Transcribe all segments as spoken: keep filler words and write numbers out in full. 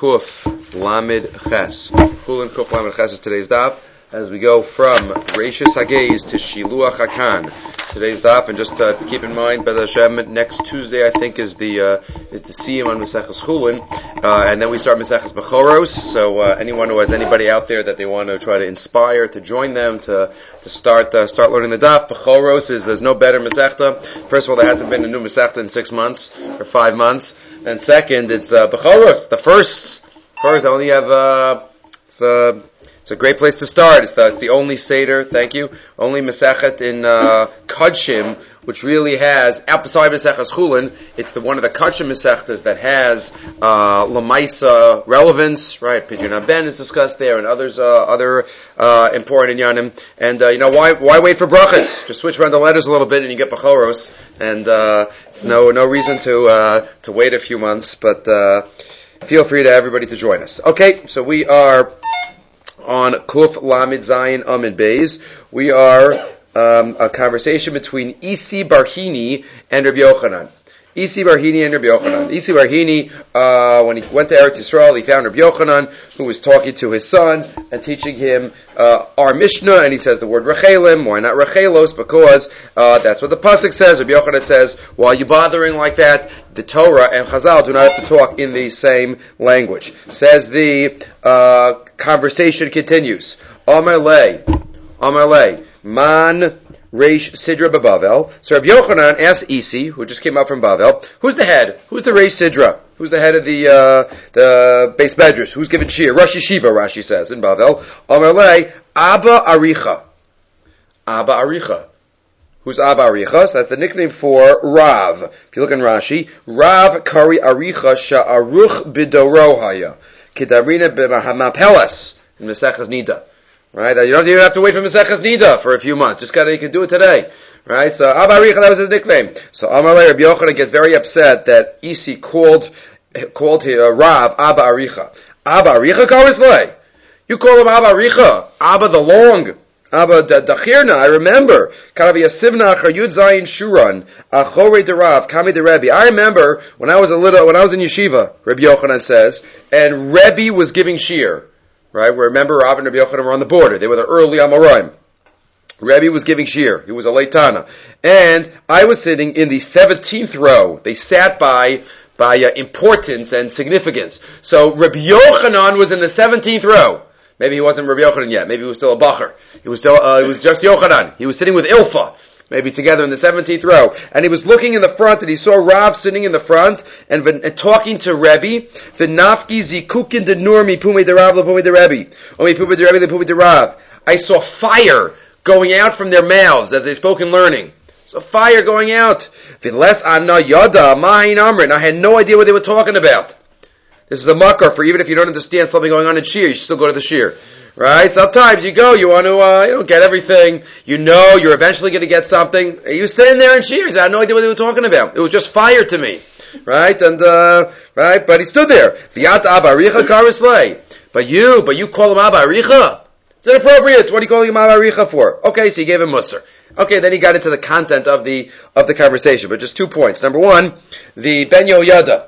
Kuf Lamed Ches. Chulin Kuf Lamed Ches is today's daf as we go from Reishis Hageiz to Shiluach Hakan. Today's daf, and just uh, to keep in mind, B'ez Hashem, next Tuesday I think is the uh, is the Siyum on Maseches Chulin, uh, and then we start Maseches Bechoros. So uh, anyone who has anybody out there that they want to try to inspire to join them to to start uh, start learning the daf, Bechoros is there's no better Masechta. First of all, there hasn't been a new Masechta in six months or five months, and second, it's uh, Bechoros, the first. First, I only have uh, it's the. It's a great place to start. It's the, it's the only Seder, thank you, only Masechet in uh, Kodshim, which really has, outside Maseches Chulin, it's the one of the Kodshim Masechtas that has uh, Lamaisa relevance, right? Pidyon Ben is discussed there, and others, uh, other uh, important Inyanim. And, uh, you know, why why wait for brachas? Just switch around the letters a little bit and you get Bechoros. And uh, it's no no reason to uh, to wait a few months, but uh, feel free to everybody to join us. Okay, so we are on Kuf Lamed Zayin Amid Beis. We are um, a conversation between Isi Barhini and Rabbi Yochanan. Isi Barhini and Rabbi Yochanan. Isi Barhini, uh, when he went to Eretz Yisrael, he found Rabbi Yochanan, who was talking to his son and teaching him uh, our Mishnah, and he says the word Rechelim. Why not Rechelos? Because uh, that's what the pasuk says. Rabbi Yochanan says, why are you bothering like that? The Torah and Chazal do not have to talk in the same language. Says the uh, conversation continues. Amar lei, Amar lei, man Reish Sidra Bavel. So Rabbi Yochanan asked Isi, who just came out from Bavel, who's the head? Who's the Reish Sidra? Who's the head of the uh, the base medrash? Who's giving shir? Rosh Yeshiva, Rashi says in Bavel. Amar lei, Abba Aricha. Abba Aricha. Who's Abba Aricha? So that's the nickname for Rav. If you look in Rashi, Rav Kari Aricha Sha'aruch Bidorohaya Kidarina B'Mahamapelas in Maseches Nida. Right? You don't even have to wait for Maseches Nida for a few months. Just gotta, you can do it today. Right? So Abba Aricha, that was his nickname. So Amalei Rabbi Yochanan gets very upset that Isi called called him, uh, Rav Abba Aricha. Abba Aricha Karislei. You call him Abba Aricha. Abba the long. Abba Dachirna, I remember. Karavi Yasivna Yud Zayin Shuran Achore Derav Kami de Rebbe. I remember when I was a little, when I was in yeshiva, Rabbi Yochanan says, and Rebbe was giving shir. Right? Remember, Rav and Rabbi Yochanan were on the border. They were the early Amoraim. Rebbe was giving shir. He was a Leitana. And I was sitting in the seventeenth row. They sat by by uh, importance and significance. So Rabbi Yochanan was in the seventeenth row. Maybe he wasn't Rabbi Yochanan yet. Maybe he was still a Bacher. He was still, uh, he was just Yochanan. He was sitting with Ilfa. Maybe together in the seventeenth row. And he was looking in the front, and he saw Rav sitting in the front, and, and talking to Rebbe. V'nafki zikukin de nurmi pume de Rav lepume de Rebbe. Omi pume de Rebbe lepume de Rav. I saw fire going out from their mouths as they spoke in learning. So fire going out. V'les anna yada ma'in amrin. I had no idea what they were talking about. This is a makar for even if you don't understand something going on in shir, you should still go to the shir. Right? Sometimes you go, you want to, uh, you don't get everything. You know you're eventually going to get something. You were sitting there in shir. I had no idea what they were talking about. It was just fire to me. Right? And, uh, right? But he stood there. V'yat Abba Aricha Karislei. But you, but you call him Abba Aricha? It's inappropriate. What are you calling him Abba Aricha for? Okay, so he gave him Musar. Okay, then he got into the content of the, of the conversation. But just two points. Number one, the Ben Yoyada.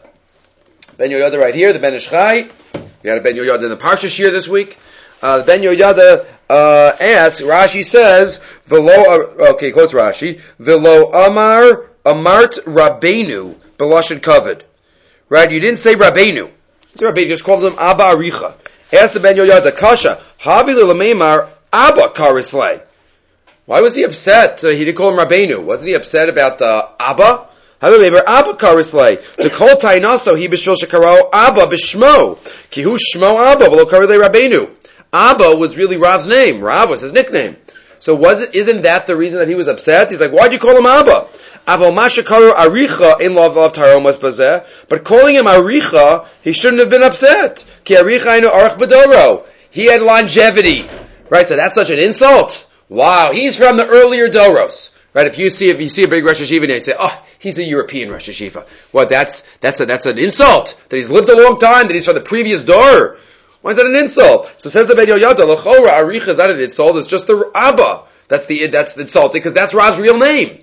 Ben Yoyada right here, the Ben Ish Chai. We had a Ben Yoyada in the Parsha Shir this week. Uh, Ben Yoyada uh, asks, Rashi says, Velo, uh, okay, quotes Rashi, Velo Amar, Amart Rabbeinu, Belashon Kavod. Right, you didn't say Rabbeinu. Say Rabbeinu, you just called him Abba Aricha. Ask the Ben Yoyada, Kasha, Havi L'Lamemar, Abba Karislei. Why was he upset? Uh, he didn't call him Rabbeinu. Wasn't he upset about uh, Abba? However, Abba Karislei, to call Tainaso, he b'shul shekaro Abba b'shmo, ki hu shmo Abba v'lo karilei Rabbeinu. Abba was really Rav's name. Rav was his nickname. So was it? Isn't that the reason that he was upset? He's like, why'd you call him Abba? Avo mashakaru Aricha in love of taromas bazeh. But calling him Aricha, he shouldn't have been upset. Ki Aricha inu arach bedoro. He had longevity, right? So that's such an insult. Wow, he's from the earlier Doros. Right, if you see if you see a big Rosh Yeshiva and you say, "Oh, he's a European Rosh Yeshiva," well, that's that's a, that's an insult. That he's lived a long time. That he's from the previous door. Why is that an insult? So says the Ben Yoyada, "L'chora Aricha is not an insult. It's just the Abba. That's the that's the insult because that's Rav's real name."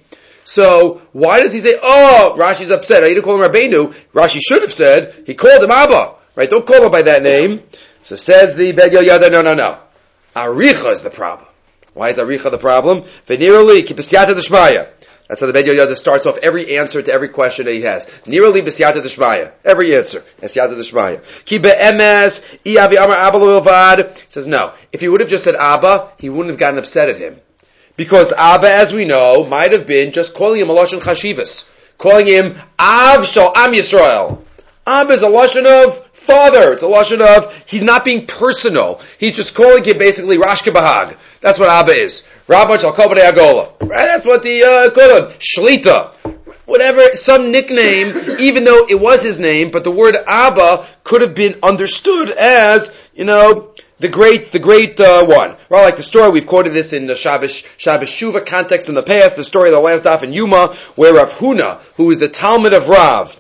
So why does he say, "Oh, Rashi's upset. I need to call him Rabbeinu"? Rashi should have said he called him Abba. Right? Don't call him by that name. So says the Ben Yoyada, no, no, no. Aricha is the problem. Why is Aricha the problem? V'nirali ki b'siyata d'shmaya. That's how the Ben Yoyada starts off every answer to every question that he has. Nirali b'siyata d'shmaya. Every answer. B'siyata d'shmaya. Ki be'emes, i avi amar abba lo ilvad. He says, no. If he would have just said Abba, he wouldn't have gotten upset at him. Because Abba, as we know, might have been just calling him a Lashon Chashivas. Calling him Av Shal Am Yisrael. Abba is a Lashon of father. It's a Lashon of, he's not being personal. He's just calling him basically Rashke Bahag. That's what Abba is. Rabban Shal Kol B'nei Agola. Right? That's what the, uh, call him. Shlita. Whatever, some nickname, even though it was his name, but the word Abba could have been understood as, you know, the great, the great uh, one. Well, like the story, we've quoted this in the Shabbos, Shabbos Shuva context in the past, the story of the last daf in Yuma, where Rav Huna, who is the Talmud of Rav,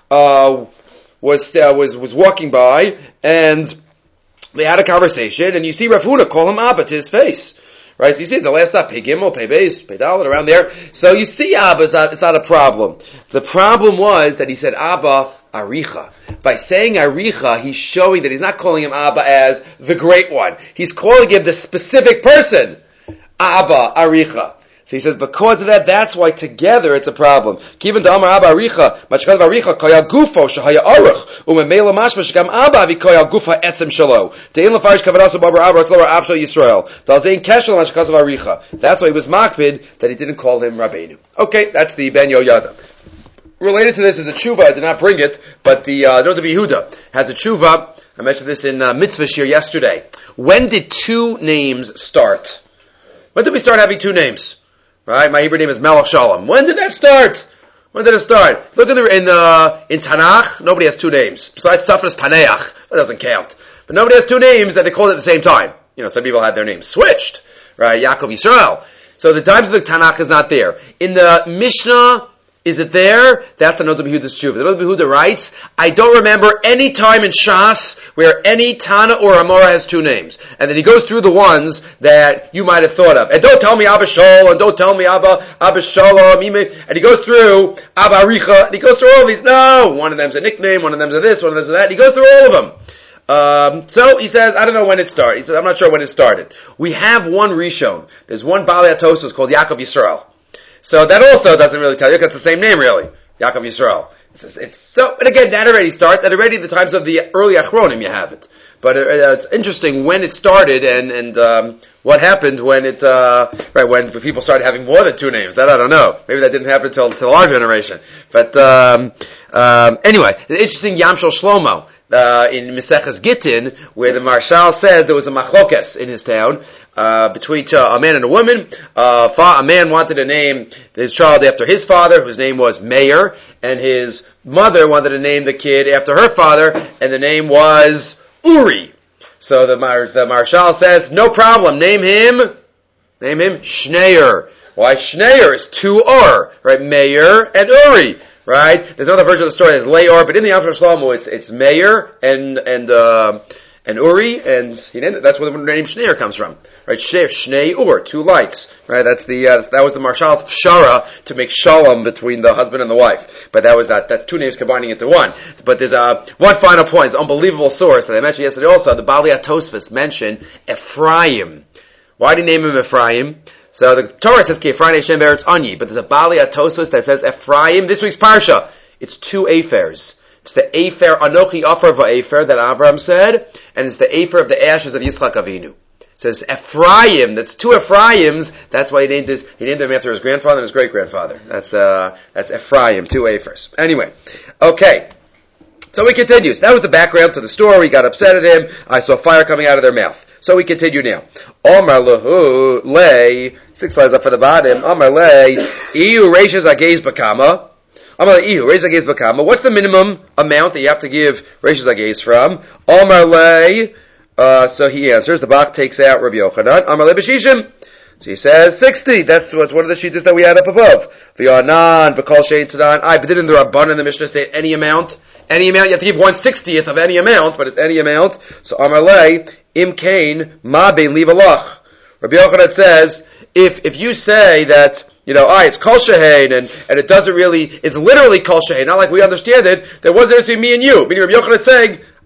uh, was, uh, was, was walking by, and they had a conversation, and you see Rav Huna call him Abba to his face. Right? So you see the last daf, Pei Gimel, Pei Beis, Pei Dalet, around there. So you see Abba, it's not, it's not a problem. The problem was that he said Abba, Aricha. By saying Aricha, he's showing that he's not calling him Abba as the great one. He's calling him the specific person. Abba, Aricha. So he says, because of that, that's why together it's a problem. Kiven da Amar Abba Aricha, machkaz Aricha, koya gufo, shahaya aruch, umemela mashma, shagam Abba, vi koya gufa etzem shalo. De'in lefarish kavanasu babar Abba, etzlo Rav Shal Yisrael. Dalzein keshel machkaz Aricha. That's why he was makbid, that he didn't call him Rabbeinu. Okay, that's the Ben Yoyada. Related to this is a tshuva. I did not bring it, but the uh, Noda B'Yehuda has a tshuva. I mentioned this in uh, Mitzvah Shir yesterday. When did two names start? When did we start having two names? Right, my Hebrew name is Melech Shalom. When did that start? When did it start? Look at the in uh, in Tanakh. Nobody has two names besides Safras Paneach. That doesn't count. But nobody has two names that they call it at the same time. You know, some people had their names switched. Right, Yaakov Yisrael. So the times of the Tanakh is not there. In the Mishnah. Is it there? That's the Noda B'Yehuda's tshuva. The Noda B'Yehuda writes, I don't remember any time in Shas where any Tana or Amora has two names. And then he goes through the ones that you might have thought of. And don't tell me Abba Shol, and don't tell me Abba, Abba Shalom, and he goes through Abba Aricha, and he goes through all of these. No! One of them's a nickname, one of them's a this, one of them's a that. And he goes through all of them. Um, so he says, I don't know when it started. He says, I'm not sure when it started. We have one Rishon. There's one Baalei Atosos called Yaakov Yisrael. So that also doesn't really tell you, because it's the same name really. Yaakov Yisrael. It's, it's, so, and again, that already starts, and already the times of the early Achronim you have it. But uh, it's interesting when it started and, and, um, what happened when it, uh, right, when people started having more than two names. That I don't know. Maybe that didn't happen till, till our generation. But, um, um, anyway, the interesting Yam Shel Shlomo. Uh, in Meseches Gittin, where the Marshal says there was a machlokes in his town, uh, between uh, a man and a woman. Uh, fa- a man wanted to name his child after his father, whose name was Meir, and his mother wanted to name the kid after her father, and the name was Uri. So the, Mar- the Marshal says, no problem, name him, name him Shneir. Why? Shneir is two Ur, right? Meir and Uri. Right? There's another version of the story that's Leor, but in the Yam Shel Shlomo, it's it's Meir and and uh, and Uri, and he didn't, that's where the name Shneir comes from. Right? Shneir, Shnei Ur, two lights. Right? That's the uh, that was the Marshal's pshara to make shalom between the husband and the wife. But that was that. That's two names combining into one. But there's uh, one final point. It's an unbelievable source that I mentioned yesterday. Also, the Baalei Tosfos mentioned Ephraim. Why did he name him Ephraim? So the Torah says Ephraim Hashem Beretz Anyi, but there's a Baalei Tosfos that says Ephraim. This week's parsha, it's two Aphers. It's the Afer Anochi Afar Va'afer that Avram said, and it's the Afer of the ashes of Yitzchak Avinu. It says Ephraim. That's two Ephraims. That's why he named his he named him after his grandfather and his great grandfather. That's uh that's Ephraim, two Afers. Anyway, okay. So he continues. That was the background to the story. He got upset at him. I saw fire coming out of their mouth. So we continue now. Omar lehu lei, six lines up for the bottom. Omar lei, iu reishes agez bakama. Omar lei, iu reishes agez bakama. What's the minimum amount that you have to give reishes agez from? Omar lei, uh, so he answers. The Bach takes out Rabbi Yochanan. Omar lei b'shishim. So he says sixty. That's what's one of the shittas that we had up above. V'yanan v'kol shein tadan. I but didn't the Rabban in the Mishnah say any amount? Any amount, you have to give one sixtieth of any amount, but it's any amount. So Amar lei, im kain, ma bein livalach. Rabbi Yochanan says, if, if you say that, you know, ah, it's kol shehein, and, and it doesn't really, it's literally kol shehein, not like we understand it, there was there between me and you. Meaning Rabbi Yochanan saying,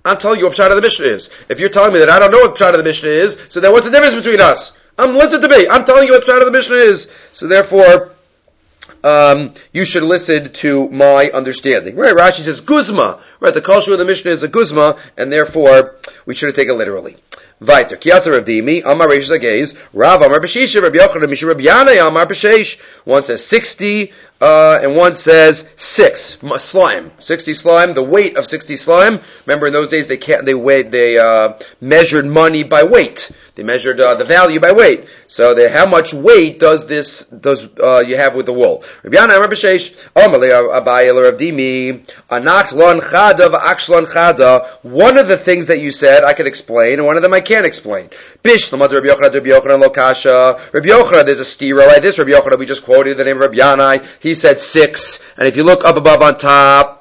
I'm telling you what Pshat of the Mishnah is. If you're telling me that I don't know what Pshat of the Mishnah is, so then what's the difference between us? Um, listen to me. I'm telling you what Pshat of the Mishnah is. So therefore, um, you should listen to my understanding. Right? Rashi says guzma. Right? The culture of the Mishnah is a guzma, and therefore we shouldn't take it literally. Weiter. Kiyasa Rav Dimi, Amar Reish Zagez, Rav Amar B'Shisha, Rabbi Yochanan Misha Rabbi Yanai Amar B'Sheish. One says sixty, uh, and one says six slime. Sixty slime, the weight of sixty slime. Remember, in those days they can't, they weighed, they uh, measured money by weight. They measured uh, the value by weight. So, they, how much weight does this does uh, you have with the wool? Rabbi Yanai Amar B'Sheish, Amar Abaye Rav Dimi, Anach Lon Chada V'Aksh Chada. One of the things that you said I can explain, and one of them I can't explain. Bish Lamad Rabbi Yochanan Rabbi Yochanan Lo Kasha. Rabbi Yochanan, there's a stira like this. Rabbi Yochanan, we just quoted the name of Rabbi Yanai. He said six, and if you look up above on top,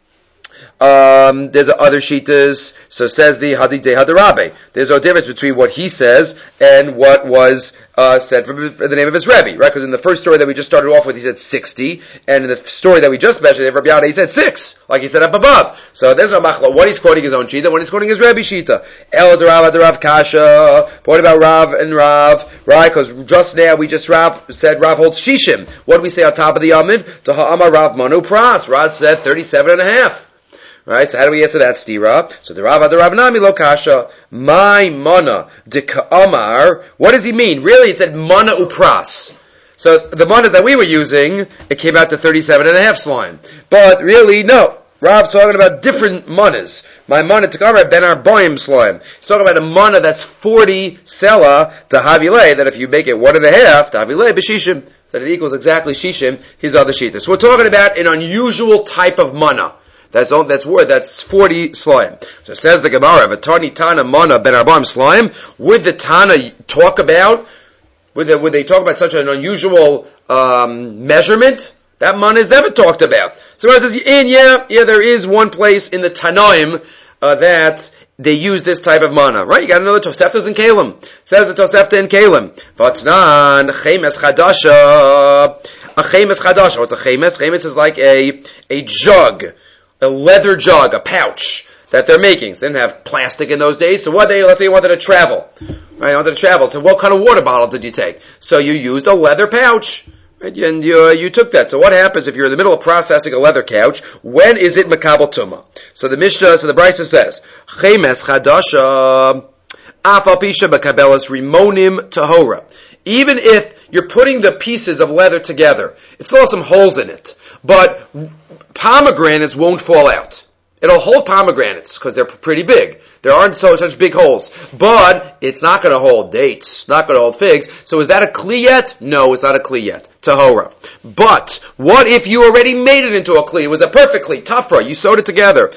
um, there's other shitas. So says the Hadid de Hadarabe. There's no difference between what he says and what was uh, said for, for the name of his Rebbe, right? Because in the first story that we just started off with, he said sixty, and in the story that we just mentioned, Rabbi Yanai, he said six, like he said up above. So there's no machla. What he's quoting his own shita, when he's quoting his Rebbe shita. El Darav Adarav Kasha. What about Rav and Rav? Right? Because just now we just Rav said Rav holds shishim. What do we say on top of the Amid? To Ha'amar Rav Manu Pras. Rav said thirty-seven and a half. Right, so how do we answer that stira? So the Rav the Rav Nami lo kasha, my mana de ka'amar. What does he mean? Really, it said mana upras. So the manas that we were using, it came out to thirty-seven and a half slime. But really, no. Rav's talking about different manas. My mana to ka'amar ben arboim slime. He's talking about a mana that's forty sela to havile, that if you make it one and a half to havile b'shishim, that it equals exactly shishim, his other shita. So we're talking about an unusual type of mana. That's all, that's word, that's forty slime. So says the Gemara, V'tani Tana Mana Ben Arbam slime. Would the Tana talk about, would they, would they talk about such an unusual, um, measurement? That Mana is never talked about. So it says, in, yeah, yeah, there is one place in the Tanoim, uh, that they use this type of mana. Right? You got another Toseftas in Kalim. Says the Tosefta in Kalim. V'tnan Chemes Chadasha. A Chemes Chadasha. What's a Chemes? Chemes is like a, a jug. A leather jug, a pouch that they're making. So they didn't have plastic in those days. So what they, let's say you wanted to travel. Right, you wanted to travel. So what kind of water bottle did you take? So you used a leather pouch. Right, and you, uh, you took that. So what happens if you're in the middle of processing a leather couch? When is it makabel tuma? So the Mishnah, so the Brisa says, Chemes chadasha, afapisha bakabelas rimonim tahora. Even if you're putting the pieces of leather together, it still has some holes in it. But pomegranates won't fall out. It'll hold pomegranates because they're pretty big. There aren't so such big holes. But it's not going to hold dates, not going to hold figs. So is that a kli yet? No, it's not a kli yet. Tahora. But what if you already made it into a kli? It was a perfect kli, tafra. You sewed it together.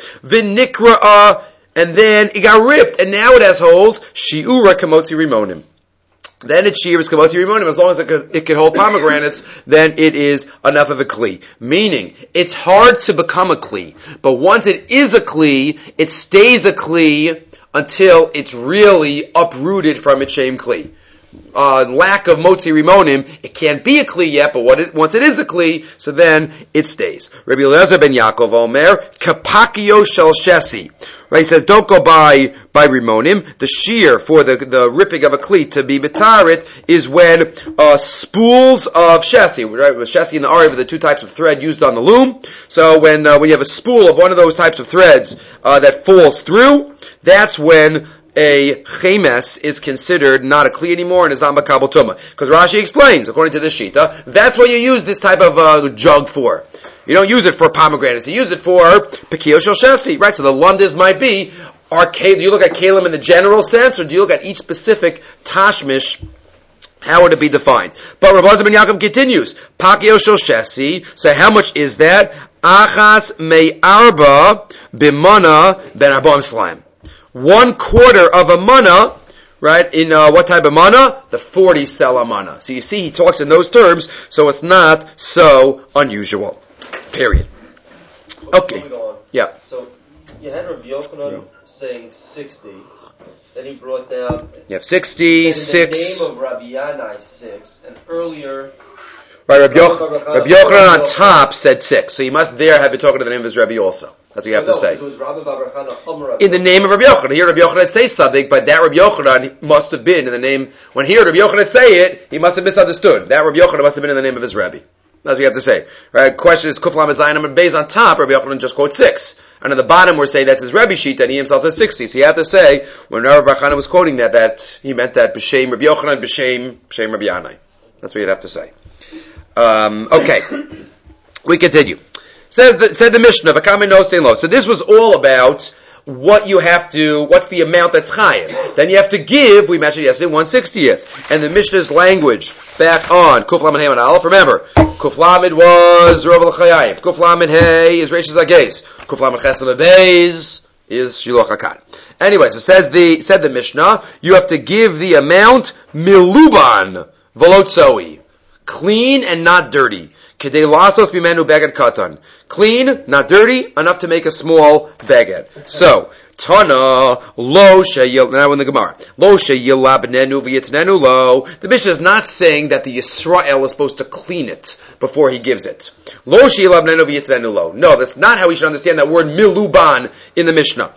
Vinikra, and then it got ripped, and now it has holes. Shiura kamotzi rimonim. Then it's shear is kamotzi rimonim. As long as it could, it could hold pomegranates, then it is enough of a kli. Meaning, it's hard to become a kli, but once it is a kli, it stays a kli until it's really uprooted from its shame kli. Uh, lack of motzi rimonim, it can't be a kli yet, but what it, once it is a kli, so then it stays. Rabbi Eliezer ben Yaakov Omer, kapakio shel shesi. Right, he says, don't go by, by rimonim. The shear for the, the ripping of a kli to be betarit is when, uh, spools of shesi, right, with shesi and the ariv are the two types of thread used on the loom. So when, uh, when you have a spool of one of those types of threads, uh, that falls through, that's when a chemes is considered not a kli anymore and is not makabel tuma. Because Rashi explains, according to this shita, that's what you use this type of, uh, jug for. You don't use it for pomegranates. You use it for pekio shel shesi, right? So the lundas might be, are, do you look at kalim in the general sense, or do you look at each specific tashmish? How would it be defined? But Rav Eliezer ben Yaakov continues, pekio shel shesi. So how much is that? Achas me arba b'mana ben arbaim slime. One quarter of a mana, right? In uh, what type of mana? The forty sela mana. So you see, he talks in those terms, so it's not so unusual. Period. Okay. Yeah. So you had Rabbi Yochanan yeah. saying sixty. Then he brought down. You have sixty, in six. The name of Rabbi Yanai six, and earlier. Right, Rabbi Yochanan, Rabbi Yochanan on top said six, so you must there have been talking to the name of his Rebbe also. That's what you have to say. In the name of Rabbi Yochanan. Here Rabbi Yochanan say something, but that Rabbi Yochanan must have been in the name, when here Rabbi Yochanan say it, he must have misunderstood. That Rabbi Yochanan must have been in the name of his Rebbe. That's what you have to say. Right? Question is, Kuf Lamed Zayin Amud Beis on top, Rabbi Yochanan just quotes six. And at the bottom we're saying that's his Rebbe sheet, and he himself says sixty. So you have to say, when Rabbi Yochanan was quoting that, that he meant that B'Shem Rabbi Yochanan, B'Shem, B'Shem Rabbi Yanai. That's what you'd have to say. Um, okay. We continue. Says the, said the Mishnah, V'kamei nosein lo. So this was all about what you have to, what's the amount that's chayiv. Then you have to give, we mentioned yesterday, one sixtieth. And the Mishnah's language, back on, Kuf Lamed Hey and Aleph, remember, Kuf Lamed was Rav L'Chayim. Kuf Lamed Hey is Reishis Agez. Kuf Lamed Ches Beis is Shiluach HaKan. Anyway, so says the, said the Mishnah, you have to give the amount miluban, v'lotzoi. Clean and not dirty. Kedei lasos bimenu beged katan. Clean, not dirty, enough to make a small beged. So, Tana, lo sheyil, now in the Gemara, lo sheyilabnenu v'yitnenu lo. The Mishnah is not saying that the Yisrael is supposed to clean it before he gives it. Lo sheyilabnenu v'yitnenu lo. No, that's not how we should understand that word miluban in the Mishnah.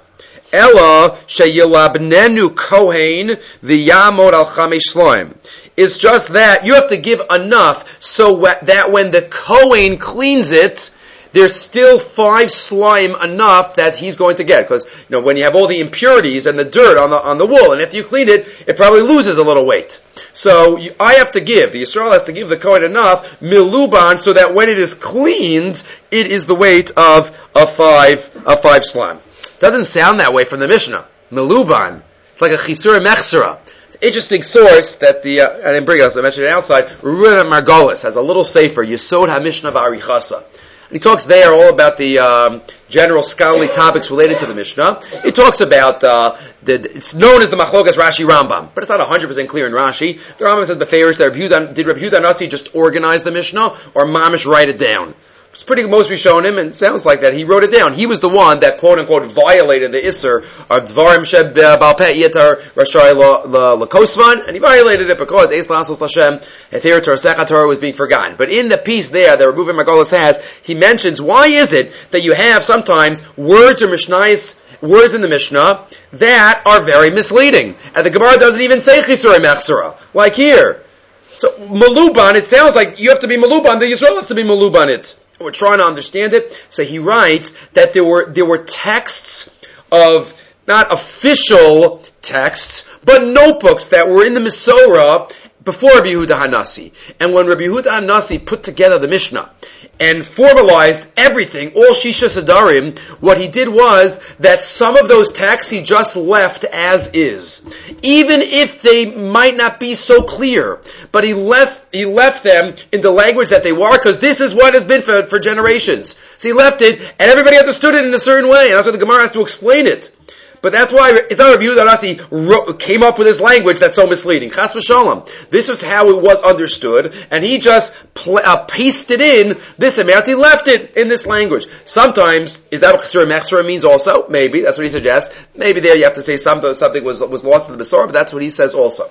Ella sheyilabnenu kohen v'yamod al chamesh shloim. It's just that you have to give enough so that when the Kohen cleans it, there's still five slime enough that he's going to get. Because, you know, when you have all the impurities and the dirt on the on the wool, and after you clean it, it probably loses a little weight. So you, I have to give, the Yisrael has to give the Kohen enough, miluban, so that when it is cleaned, it is the weight of a five, a five slime. Doesn't sound that way from the Mishnah. Miluban. It's like a chisura mechsera. Interesting source that the, uh, I didn't bring it, so I mentioned it outside, Reuven Margolis has a little sefer, Yesod HaMishnah V'Arichasa. And he talks there all about the um, general scholarly topics related to the Mishnah. He talks about, uh, the, it's known as the Machlokas Rashi Rambam, but it's not one hundred percent clear in Rashi. The Rambam says, Beferish, that Rabbi Yehuda, did Rabbi Yehuda Nasi just organize the Mishnah, or Mamish write it down? It's pretty most we've shown him, and it sounds like that he wrote it down. He was the one that quote unquote violated the Isser of Dvarim Sheb Balpeh Yetar Rashai Lakosvan, and he violated it because Eis Lasos Lashem Heter Torah Sechat Torah was being forgotten. But in the piece there that Reuven Margolis has, he mentions why is it that you have sometimes words or Mishnayos, words in the Mishnah that are very misleading, and the Gemara doesn't even say Chisura Mechsura like here. So Maluban, it sounds like you have to be Maluban. The Yisrael has to be Maluban it. We're trying to understand it. So he writes that there were there were texts of, not official texts, but notebooks that were in the Masorah before Rabbi Yehuda Hanasi. And when Rabbi Yehuda Hanasi put together the Mishnah and formalized everything, all Shisha Sadarim, what he did was that some of those texts he just left as is. Even if they might not be so clear. But he left, he left them in the language that they were, because this is what has been for, for generations. So he left it, and everybody understood it in a certain way, and that's why the Gemara has to explain it. But that's why it's not Rabbi Yehuda Hanasi came up with this language that's so misleading. Chas v'shalom. This is how it was understood, and he just pl- uh, pasted in this amount. He left it in this language. Sometimes, is that what Chesura Mechsura means also? Maybe, that's what he suggests. Maybe there you have to say something, something was, was lost in the Masorah, but that's what he says also.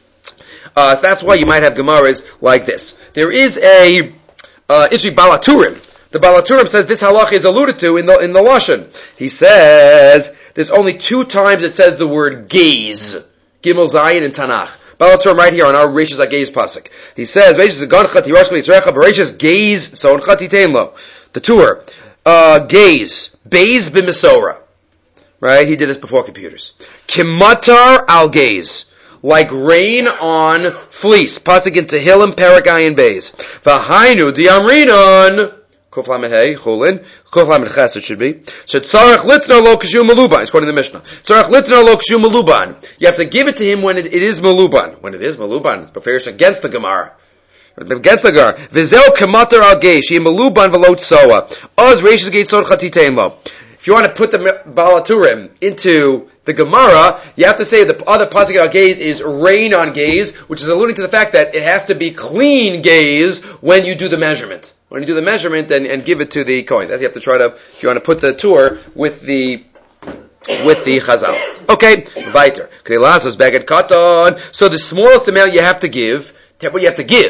Uh, so that's why you might have Gemaras like this. There is a, uh, Itri Balaturim. The Balaturim says this halach is alluded to in the, in the Lashon. He says, there's only two times it says the word gaze. Gimel Zayin in Tanakh. Balaturim right here on our Reishis HaGaze pasuk. He says, Reishis HaGanchat Yirosh V'Yisrecha V'Reishis Gaze So Unchat Yitein Lo. The tour. Uh, gaze. Beis B'Mesorah. Right? He did this before computers. Kimatar Al Gaze. Like rain on fleece. Pasuk in Tehillim, Paragayin Beis. V'hainu Diamrinon. Kuf Lamed Hey, Chulin. Kuf Lamed Ches, it should be. So Tzarech Litna Lo Kashu Maluban. It's quoting the Mishnah. Tzarech Litna Lo Kashu Maluban. You have to give it to him when it, it is Maluban. When it is Maluban, it's beferish against the Gemara. Against the Gemara. V'zeu Kamatar Al Geish. Yim Maluban V'lo Tzoa. Oz Reishis Geit Sod Chatitein Lo. If you want to put the Balaturim into the Gemara, you have to say the other pasuk on gaze is rain on gaze, which is alluding to the fact that it has to be clean gaze when you do the measurement. When you do the measurement and, and give it to the Kohen. That's you have to try to, if you want to put the tour with the, with the Chazal. Okay, weiter. So the smallest amount you have to give, what you have to give,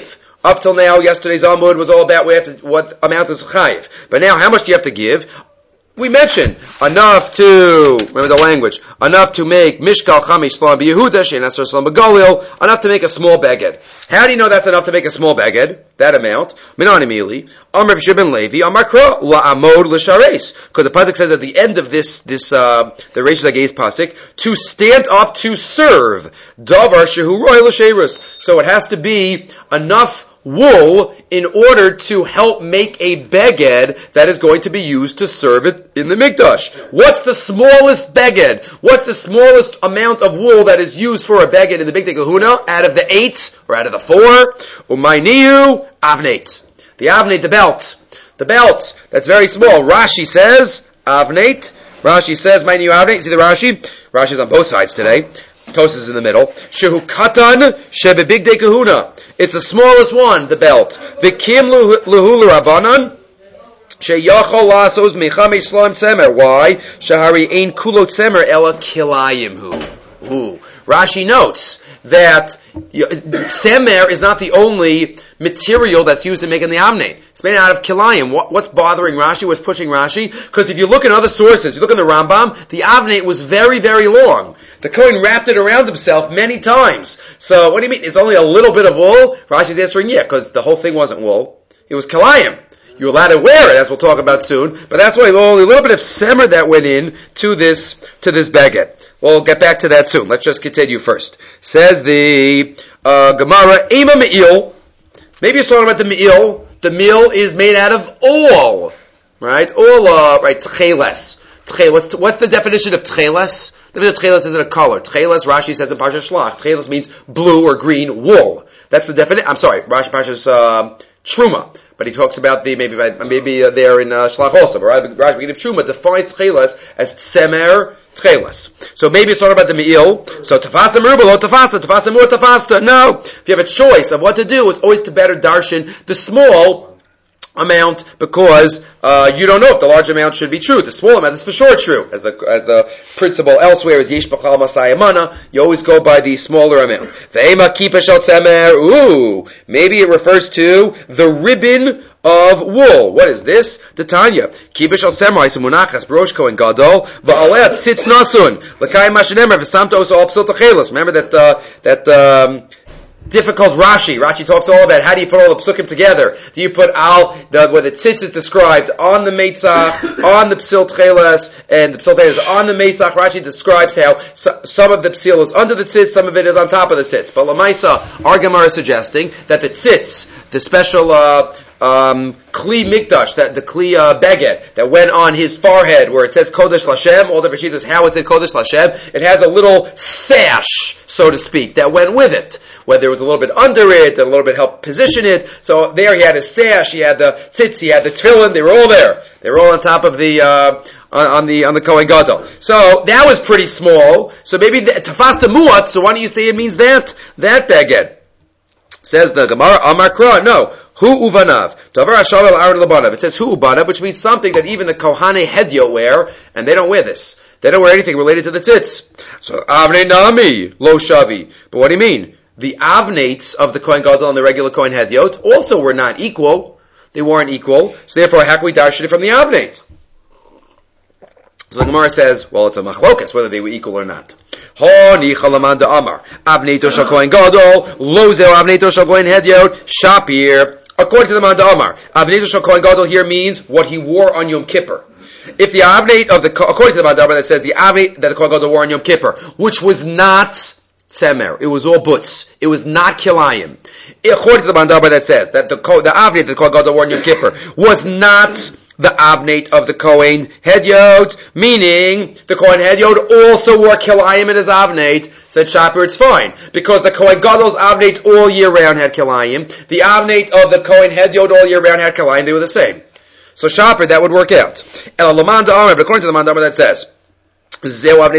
Up till now, yesterday's Amud was all about we have to, what amount is chayiv. But now, how much do you have to give? We mentioned enough to, remember the language, enough to make Mishkal Chamish Shalom B'Yehuda, Shein Asar Shalom B'Galil, enough to make a small beged. How do you know that's enough to make a small beged? That amount. Minani Mili, Amr B'Shibin Levi, Amar Kra, La'amod L'Shareis. Because the pasuk says at the end of this, this, uh, the Reish Zagei's pasuk, to stand up to serve. Davar Shehu Roy L'Sheirus. So it has to be enough wool in order to help make a beged that is going to be used to serve it in the mikdash. What's the smallest beged? What's the smallest amount of wool that is used for a beged in the Big Kahuna? Out of the eight or out of the four? Umayniu avnate. The avnate, the belt. The belt. That's very small. Rashi says avnate. Rashi says mayniu avnate. See the Rashi? Rashi's on both sides today. Tos is in the middle. Shehu katan shebe bigdei kahuna. It's the smallest one, the belt. V'kim luhu l'rabanan sheyachol lasos mechame shlaim tzemer. Why? Shahari ein kulot tzemer ela kilayim hu. Ooh. Rashi notes that tzemer is not the only material that's used in making the amnate. It's made out of kilayim. What, what's bothering Rashi? What's pushing Rashi? Because if you look in other sources, you look in the Rambam, the amnate was very, very long. The Kohen wrapped it around himself many times. So, what do you mean? It's only a little bit of wool? Rashi's answering, yeah, because the whole thing wasn't wool. It was kilayim. You're allowed to wear it, as we'll talk about soon, but that's why only a little bit of semer that went in to this, to this baguette. We'll get back to that soon. Let's just continue first. Says the, uh, Gemara, Ema Me'il. Maybe it's talking about the Me'il. The meal is made out of oil. Right? Oil, uh, right, tcheles. Tcheles. What's the definition of tcheles? The definition of tcheles isn't a color. Tcheles, Rashi says in Parsha Shlach. Tcheles means blue or green wool. That's the definition. I'm sorry, Rashi Parsha's, uh, Truma. But he talks about the, maybe, maybe uh, there in, uh, Shlach also. But Rashi beginning of Truma defines tcheles as tzemer tcheles. So maybe it's talking about the me'il. So tafasa meruba, lo tafasa, tafasa mur tafasta. No. If you have a choice of what to do, it's always to better darshan the small amount, because uh, you don't know if the large amount should be true. The small amount is for sure true. As the as the principle elsewhere is yesh b'chal masayamana, you always go by the smaller amount. Ve'ema kipa shel tzemer. Ooh, maybe it refers to the ribbon of wool. What is this? The Tanya. Kipa shel tzemer isimunachas brosh kohen gadol va'aleh tzitz nasun l'kayim mashenemer v'samto oso al psil tachelos. Remember that uh, that. Um, Difficult Rashi. Rashi talks all about how do you put all the psukim together. Do you put al, the, where the tzitz is described on the meitzach, on the psil tcheles, and the psil tcheles is on the meitzach. Rashi describes how so, some of the psil is under the tzitz, some of it is on top of the tzitz. But Lamaisa, our Gemara is suggesting that the tzitz, the special, uh, um, kli mikdash, that the kli, uh, beged, that went on his forehead, where it says Kodesh Lashem, all the Rashitas, how is it Kodesh Lashem? It has a little sash, so to speak, that went with it. Whether it was a little bit under it, and a little bit helped position it. So there he had his sash, he had the tzitz, he had the tefillin, they were all there. They were all on top of the, uh, on, on the, on the Kohen Gadol. So that was pretty small. So maybe tafasta muat, so why don't you say it means that, that beged? Says the Gemara, Amar Kra, no. Hu uvanav. Davar hashav el aron labanav. It says hu ubanav, which means something that even the Kohane Hedyot wear, and they don't wear this. They don't wear anything related to the tzitz. So, avnei nami, lo shavi. But what do you mean? The avnates of the Kohen Gadol and the regular Kohen Hedyot also were not equal. They weren't equal. So therefore, how can we darshan it from the avnate? So the Gemara says, well, it's a machlokas, whether they were equal or not. Honi chalaman da amar. Avneto shal Kohen Gadol, lo zeo avneto shal Kohen Hedyot, shapir. According to the man da amar, avneto shal Kohen Gadol here means what he wore on Yom Kippur. If the avnate of the, according to the man da amar that says the avnate that the Kohen Gadol wore on Yom Kippur, which was not tzemer, it was all butz. It was not kilayim. According to the mandaba that says that the the avnate that the Kohen Gadol wore on Yom Kippur was not the avnate of the Kohen Hedyot, meaning the Kohen Hedyot also wore kilayim in his avnate. Said Shapir, it's fine, because the Kohen Gadol's avnate all year round had kilayim. The avnate of the Kohen Hedyot all year round had kilayim. They were the same. So Shapir, that would work out. El Laman Amar, but according to the mandaba that says, The,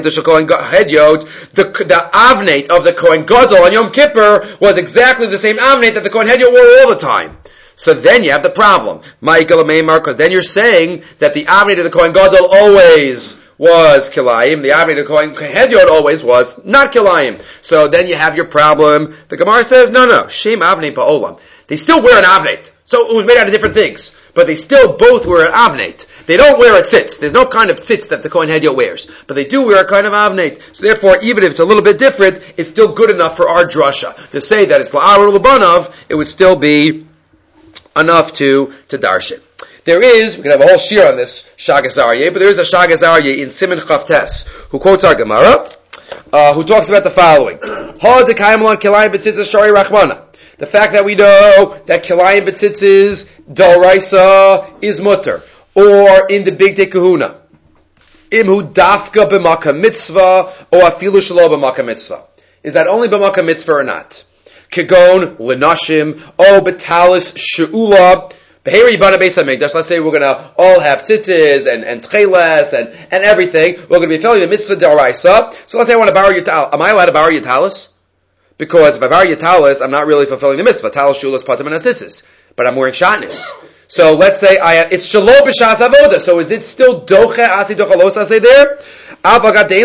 the avnate of the Kohen Gadol on Yom Kippur was exactly the same avnate that the Kohen Hedyot wore all the time. So then you have the problem. Because then you're saying that the avnate of the Kohen Gadol always was kilayim. The avnate of the Kohen Hedyot always was not kilayim. So then you have your problem. The Gemara says, no, no. Shem avnei ba'olam. They still wear an avnet. So it was made out of different things. But they still both wear an avnet. They don't wear a tzitz. There's no kind of tzitz that the Kohen Hedyot wears. But they do wear a kind of avnet. So therefore, even if it's a little bit different, it's still good enough for our drasha. To say that it's la'ar l'banav, it would still be enough to, to darsh it. There is, we can have a whole shir on this Shagas Aryeh, but there is a Shagas Aryeh in Siman Chavtes, who quotes our Gemara, uh, who talks about the following. Ha dekayim lan kilayim b'tzitzis shari rachmana. The fact that we know that kilayim b'tzitzis d'oraisa is mutter, or in the Big Day Kahuna, imhu dafka b'maka mitzvah, or afilu shalo b'maka mitzvah. Is that only b'maka mitzvah or not? Kegon, l'nashim, o b'talis she'ula, let's say we're going to all have tzitzis and, and tcheles and, and everything. We're going to be filling the mitzvah d'oraisa. So let's say I want to borrow your talis. Am I allowed to borrow your talis? Because if I borrow your talis, I'm not really fulfilling the mitzvah. Talis, shulas, patim, and tzitzis. But I'm wearing shatnez. So let's say I, it's shalom b'shas avoda. So is it still doche asi dochalos ase there? So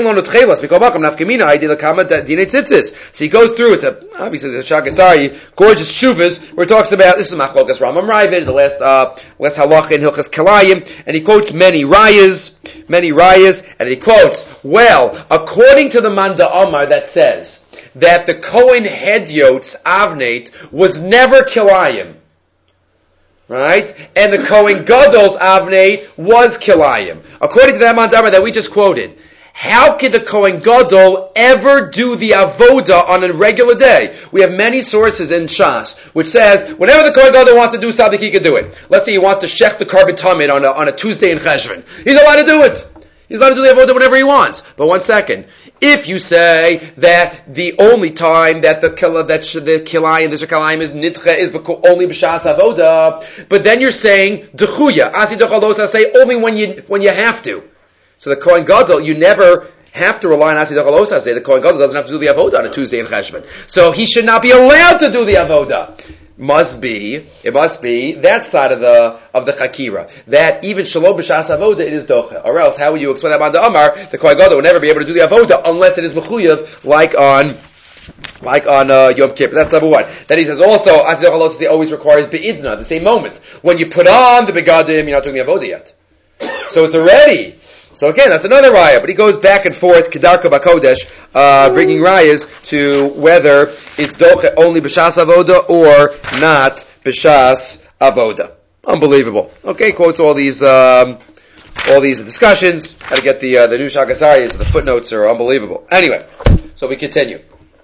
he goes through, it's a, obviously the Shagasari, gorgeous shuvas, where he talks about, this is Machlokas Rambam Ravid, the last, uh, last halacha in Hilchas Kalayim, and he quotes many rayas, many rayas, and he quotes, well, according to the Manda Omar that says, that the Kohen Hedyot's Avnate was never Kilayim. Right? And the Kohen Gadol's Avnei was Kilayim. According to that Mandama that we just quoted, how could the Kohen Gadol ever do the Avoda on a regular day? We have many sources in Shas, which says, whenever the Kohen Gadol wants to do something, he can do it. Let's say he wants to shech the Karban Tamid on a, on a Tuesday in Cheshvan. He's allowed to do it. He's allowed to do the Avoda whenever he wants. But one second. If you say that the only time that the kila, that the kilayim, the shekalayim is nitche is only b'shas avoda, but then you're saying dechuya, asi dechalosa, say only when you when you have to. So the Kohen Gadol, you never have to rely on asi dechalosa. Say the Kohen Gadol doesn't have to do the avoda on a Tuesday in Cheshvan, so he should not be allowed to do the avoda. Must be, it must be that side of the of the chakira, that even shalom b'shas avoda it is docha. Or else, how would you explain that by the Amar? The Kohen Gadol would never be able to do the avoda unless it is mechuyev, like on like on uh, Yom Kippur. That's number one. Then he says also, as the always requires beidna, the same moment when you put on the begadim, you're not doing the avoda yet. So it's already. So again, that's another raya, but he goes back and forth, kedarka b'kodesh, uh, bringing rayas to whether it's doche only b'shas avoda or not b'shas avoda. Unbelievable. Okay, quotes all these, um, all these discussions. How to get the uh, the new Shagasarias, the footnotes are unbelievable. Anyway, so we continue.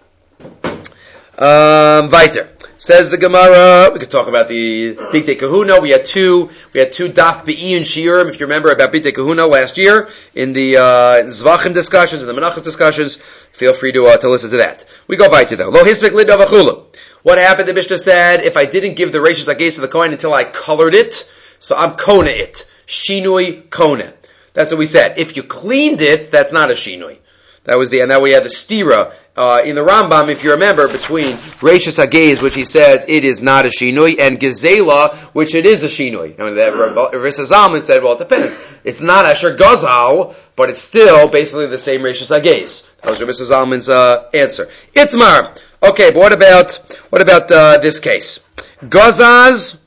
Um, weiter. Says the Gemara, we could talk about the Big Day Kahuna. We had two, we had two Daf Be'iyun Shiurim, if you remember, about Big Day Kahuna last year, in the, uh, Zvachim discussions, in the Menachos discussions. Feel free to, uh, to listen to that. We go weiter though. Lo Hisbek Lid Avachulu. What happened, the Mishnah said, if I didn't give the Reishis Agais to the coin until I colored it, so I'm Kona it. Shinui Kona. That's what we said. If you cleaned it, that's not a Shinui. That was the, and now we had the stira, uh, in the Rambam, if you remember, between Reishis Hagez, which he says it is not a shinui, and Gezela, which it is a shinui. I mean, that Rishis Zalman said, well, it depends. It's not Asher Gazal, but it's still basically the same Reishis Hagez. That was Rishis Zalman's, uh, answer. Itmar. Okay, but what about, what about, uh, this case? Gazaz,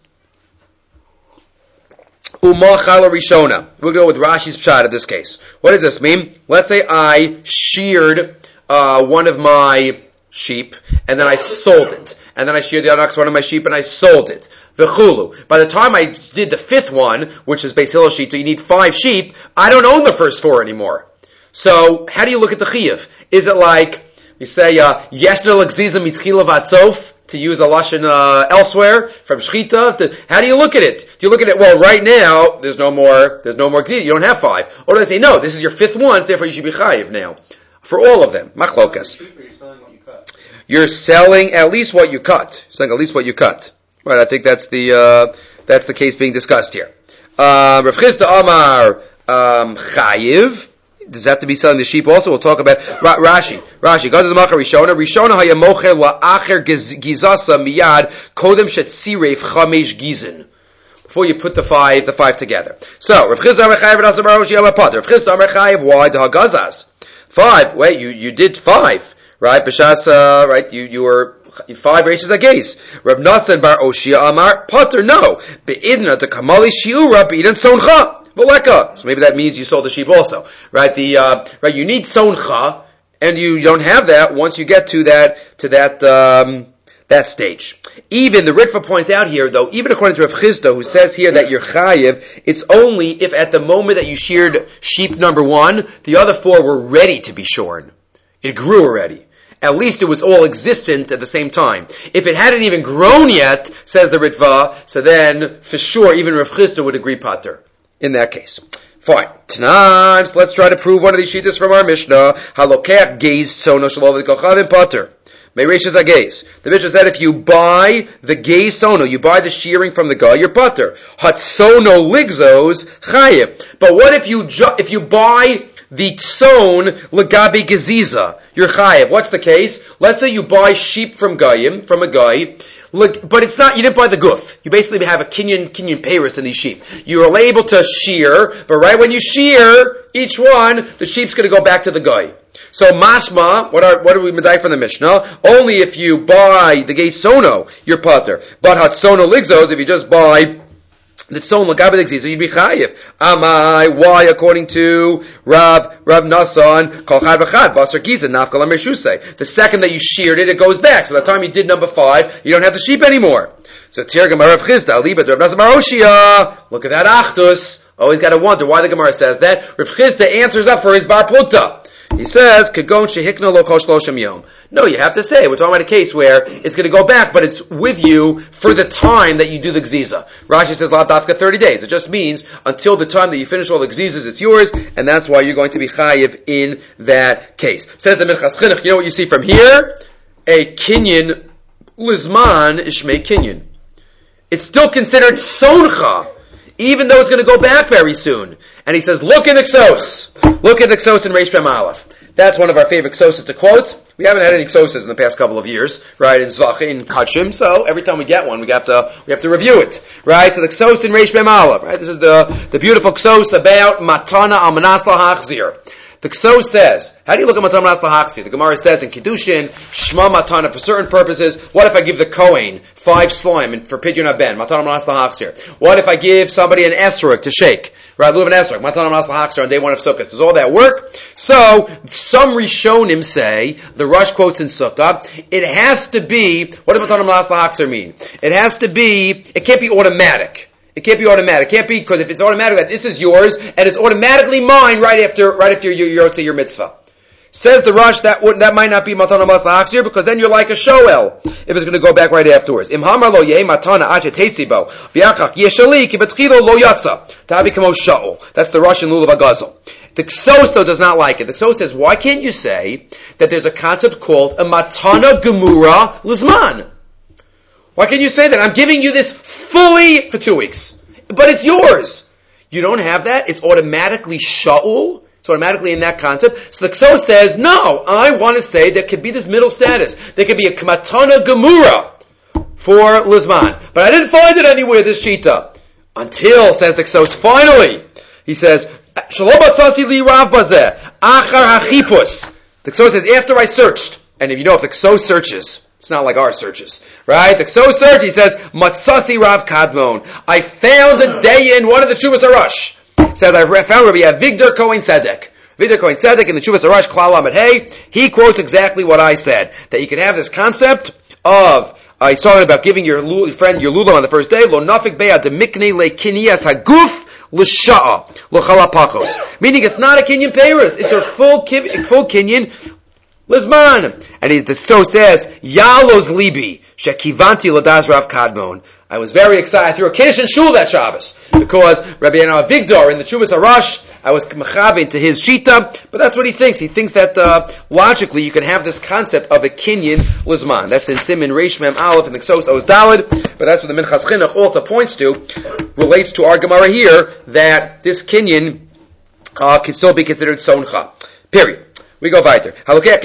Umachala Rishona. We'll go with Rashi's pshat in this case. What does this mean? Let's say I sheared uh, one of my sheep, and then I sold it. And then I sheared the other one of my sheep, and I sold it. V'chulu. By the time I did the fifth one, which is Beis Hillel sheep, so you need five sheep, I don't own the first four anymore. So, how do you look at the chiyuv? Is it like, you say, Yeshna l'gziza mitchila vatzof, to use a lashon uh, elsewhere from shchita? To, how do you look at it? Do you look at it? Well, right now there's no more. There's no more gzid. You don't have five. Or do they say no? This is your fifth one. Therefore, you should be chayiv now for all of them. Machlokas. You're selling at least what you cut. You're selling at least what you cut. Right. I think that's the uh, that's the case being discussed here. Uh, Rav Chisda Amar um, chayiv. Does that have to be selling the sheep also? We'll talk about Ra- Rashi. Rashi. Gazaz Macha Rishona. Rishona haya mocher la'acher gizasa miyad kodem shetziref chamesh gizin. Before you put the five, the five together. So, Rav Chisda Amar Chayiv and Asar Baroshi Amar Pater. Rav Chisda Amar Chayiv, why the hagazaz? Five. Wait, you, you did five. Right? B'shas, uh, right? You, you were Five Reishis Agais. Rav Nasan bar Oshia Amar Potter. No, beidna the Kamali Shiura beidin Soncha Voleka. So maybe that means you sold the sheep also, right? The uh, right, you need Soncha, and you don't have that once you get to that to that. Um, That stage. Even the Ritva points out here, though, even according to Rav Chisda, who says here that you're chayiv, it's only if at the moment that you sheared sheep number one, the other four were ready to be shorn. It grew already. At least it was all existent at the same time. If it hadn't even grown yet, says the Ritva, so then, for sure, even Rav Chisda would agree pater in that case. Fine. Tonight, so let's try to prove one of these shittas from our Mishnah. Halokech geis tzono shelo v'kochavim pater. Meireshas Agais. The Mishnah said if you buy the gay sono, you buy the shearing from the guy, you're putter. Hatsono ligzos chayiv. But what if you ju- if you buy the tzon legabi geziza? You're chayiv. What's the case? Let's say you buy sheep from guyim, from a guy, but it's not, you didn't buy the goof. You basically have a kinyan, kinyan peiros in these sheep. You are able to shear, but right when you shear each one, the sheep's going to go back to the guy. So mashma, what are what do we medai from the Mishnah? Only if you buy the gay sono, you're pater. But hatsono ligzos, if you just buy the tzon l'gabe l'gziza, you'd be chayiv. Amai, why? According to Rav Rav Nasan, kol chad v'chad basar giza nafkal ameshusei. The second that you sheared it, it goes back. So by the time you did number five, you don't have the sheep anymore. So Tirgam Rav Chisda, Aliba Rav Nasan bar Oshia. Look at that achdus. Always got to wonder why the Gemara says that. Rav Chisda answers up for his bar pluta. He says, "Kagon shehikna lo kol shloshim yom." No, you have to say we're talking about a case where it's going to go back, but it's with you for the time that you do the gziza. Rashi says, "La dafka thirty days." It just means until the time that you finish all the gzizas, it's yours, and that's why you're going to be chayiv in that case. Says the Minchas Chinuch. You know what you see from here? A kinyan lizman ishmei kinyan. It's still considered soncha, even though it's going to go back very soon. And he says, look at the Ksos. Look at the Ksos in Reish Pem Aleph. That's one of our favorite Ksoses to quote. We haven't had any Ksoses in the past couple of years, right, in Zvach, in Kachim, so every time we get one, we have to, we have to review it, right? So the Ksos in Reish Pem Aleph, right? This is the, the beautiful Ksos about Matana al Manas Lahachzir. The Ksos says, how do you look at Matana Manas Lahachzir? The Gemara says in Kiddushin, Shma Matana, for certain purposes, what if I give the Kohen five slime for Pidyon Haben, Matana Manas Lahachzir? What if I give somebody an esrog to shake? Right, Luv and Esrog, Matana Manas Lahachzir on day one of Sukkot. Does all that work? So, some Rishonim say, the Rush quotes in Sukkah, it has to be, what does Matana Manas Lahachzir mean? It has to be, it can't be automatic. It can't be automatic. It can't be, because if it's automatic, that this is yours, and it's automatically mine right after, right after your, your, your, your mitzvah. Says the Rush, that would, that might not be Matana Manas Lahachzir, because then you're like a shoel, if it's going to go back right afterwards. Im hamar lo yeh matana achet hetzibo, v'yachach yeshali ki betchilo lo yatsa, tabi kamo sha'ol. That's the Russian lulav agazel. The Ksos, though, does not like it. The Ksos says, why can't you say that there's a concept called a matana gemura lizman? Why can't you say that? I'm giving you this fully for two weeks, but it's yours. You don't have that. It's automatically sha'ul. It's automatically in that concept. So the Ksos says, no, I want to say there could be this middle status. There could be a Kmatana Gemura for Lizman. But I didn't find it anywhere, this Shita. Until, says the Ksos, finally, he says, Shalom Batzasi li Rav Bazeh, Achar HaChipus. The Ksos says, after I searched, and if you know, if the Ksos searches, it's not like our searches, right? The Ksos search, he says, Matzasi Rav Kadmon. I found a day in one of the Chuvas Arash. Says, I found Rabbi Avigdor Kohen Tzedek. Avigdor Kohen Tzedek in the Chuvas Arash, Klal Lamed Hey, he quotes exactly what I said. That you can have this concept of, uh, he's talking about giving your lul, friend your lula on the first day, lo nafik beya de mikne le kiniyas haguf l'sha'a l'chalapachos. Meaning it's not a kinyan peiros, it's a full, full kinyan lizman. And he, the so says, Yalos libi, shekivanti ladas Rav Kadmon. I was very excited. I threw a kiddush in shul that Shabbos because Rabbi Avigdor in the Chuvas Arash, I was mechavein to his shita, but that's what he thinks. He thinks that uh, logically you can have this concept of a kinyan lizman. That's in Siman Reish Mem Aleph and the Ksos Oz Daled, but that's what the Minchas Chinuch also points to, relates to our Gemara here, that this kinyan uh, can still be considered soncha. Period. We go weiter. What did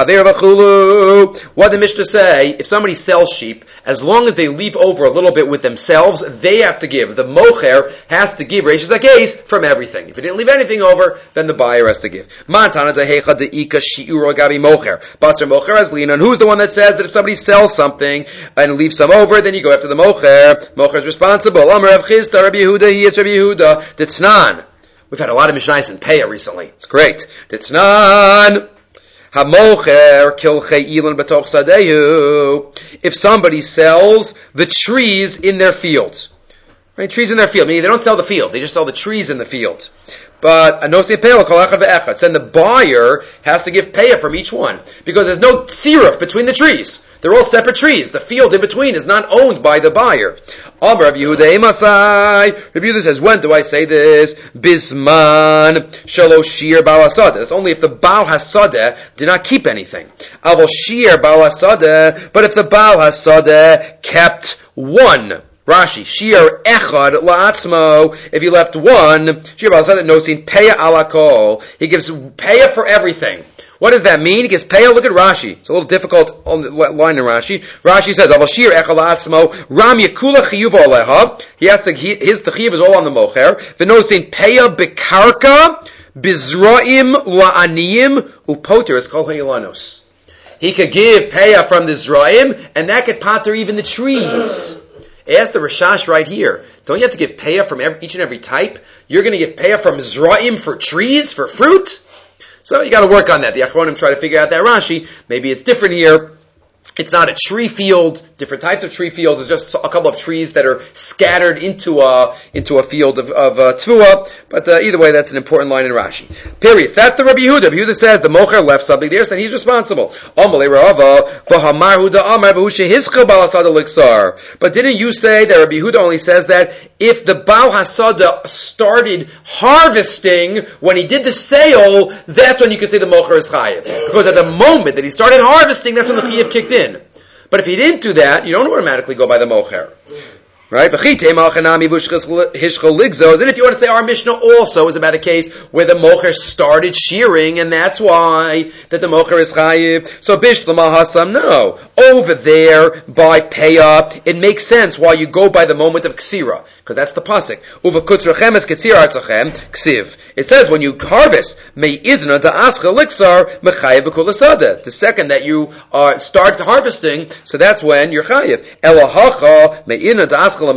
the Mishnah say? If somebody sells sheep, as long as they leave over a little bit with themselves, they have to give. The mocher has to give Reishis Hagez from everything. If he didn't leave anything over, then the buyer has to give. Basar mocher as linan. Who's the one that says that if somebody sells something and leaves some over, then you go after the mocher? Mocher is responsible. Amar Rav Chisda, Rabbi Yehuda, he is Rabbi Yehuda. Ditznan. We've had a lot of Mishnayos in Peah recently. It's great. Ditznan. Hamocher kilchei ilan betoch sadehu. If somebody sells the trees in their fields, right? Trees in their field. Meaning they don't sell the field. They just sell the trees in the field. But anosi peah kol echad ve'echad. Then the buyer has to give peah from each one because there's no tziruf between the trees. They're all separate trees. The field in between is not owned by the buyer. Amar Rav Yehuda Emasai. Rav Yehuda says, when do I say this? Bisman shalosh shir bal hasadeh. That's only if the bal hasadeh did not keep anything. Avol shir bal hasadeh. But if the bal hasadeh kept one. Rashi, shir echad la'atzmo. If he left one, shir bal hasadeh nosin peah alakol. He gives peah for everything. What does that mean? He gives peah. Look at Rashi. It's a little difficult on the line in Rashi. Rashi says, "Avashir echalatzmo ram yakula chiyuv aleha." He has to. He, his the chiyuv is all on the mocher. V'nosin peah bekarka bizraim la'aniyim upoter. It's called hayelanos. He could give peah from the zraim, and that could pater even the trees. Ask the Rashash right here. Don't you have to give peah from every, each and every type? You're going to give peah from zraim for trees, for fruit? So you got to work on that. The Achronim try to figure out that Rashi. Maybe it's different here. It's not a tree field, different types of tree fields. It's just a couple of trees that are scattered into a, into a field of, of uh, Tvua. But uh, either way, that's an important line in Rashi. Period. So that's the Rabbi Yehuda. Rabbi Yehuda says the mocher left something there, so then he's responsible. But didn't you say that Rabbi Yehuda only says that if the Baal Hasada started harvesting when he did the sale, that's when you can say the mocher is chayiv. Because at the moment that he started harvesting, that's when the chayiv kicked in. But if he didn't do that, you don't automatically go by the mocher. Right? Then if you want to say our Mishnah also is about a case where the mocher started shearing, and that's why that the mocher is chayiv. So bishlama hasam, no. Over there by peah, it makes sense why you go by the moment of ksira, because that's the pasuk. Uva kutzrachem es ksira artzachem ksiv. It says when you harvest, may idna da'ascha liksar mechayiv b'kol asada. The second that you uh, start harvesting, so that's when you're chayiv. Elahacha may idna da'ascha. The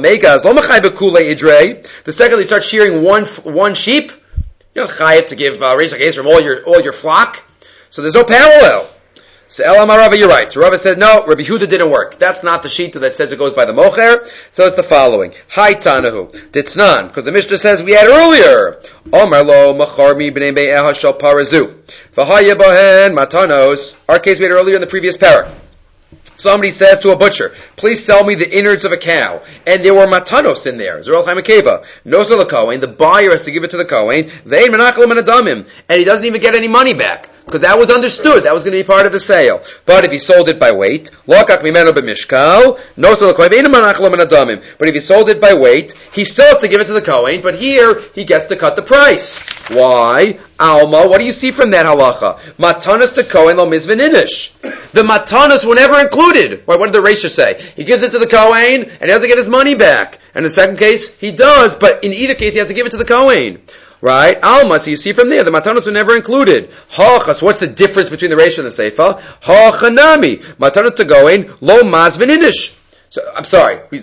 second they start shearing one one sheep, you're not chayiv to give uh, Reishis Hagez from all your all your flock. So there's no parallel. So El Amar Rava, you're right. So Rava said no. Rabbi Yehuda didn't work. That's not the sheet that says it goes by the mocher. So it's the following: Hai Tanahu Ditznan, because the Mishnah says we had earlier. Omar lo macharmi b'nei be'eha shal parazu v'haya bahen matanos. Our case we had earlier in the previous parak. Somebody says to a butcher, please sell me the innards of a cow. And there were matanos in there. Zerol Chaim Akeva. No to the Kohen. The buyer has to give it to the Kohen. Ve'en menachlim and adamim. And he doesn't even get any money back. Because that was understood. That was going to be part of the sale. But if he sold it by weight, lokach mimeno b'mishkal, no to the Kohen. Ve'en menachlim and adamim. But if he sold it by weight, he still has to give it to the Kohen. But here, he gets to cut the price. Why? Alma, what do you see from that halacha? Matanas to Kohen lo mizvin inish. The matanas were never included. What did the Reisha say? He gives it to the Kohen, and he doesn't get his money back. And in the second case, he does, but in either case, he has to give it to the Kohen. Right? Alma, so you see from there, the matanas were never included. Hachas, what's the difference between the Reisha and the Seifa? Hachanami, matanas to Kohen, lo mazvin inish. So, I'm sorry, we,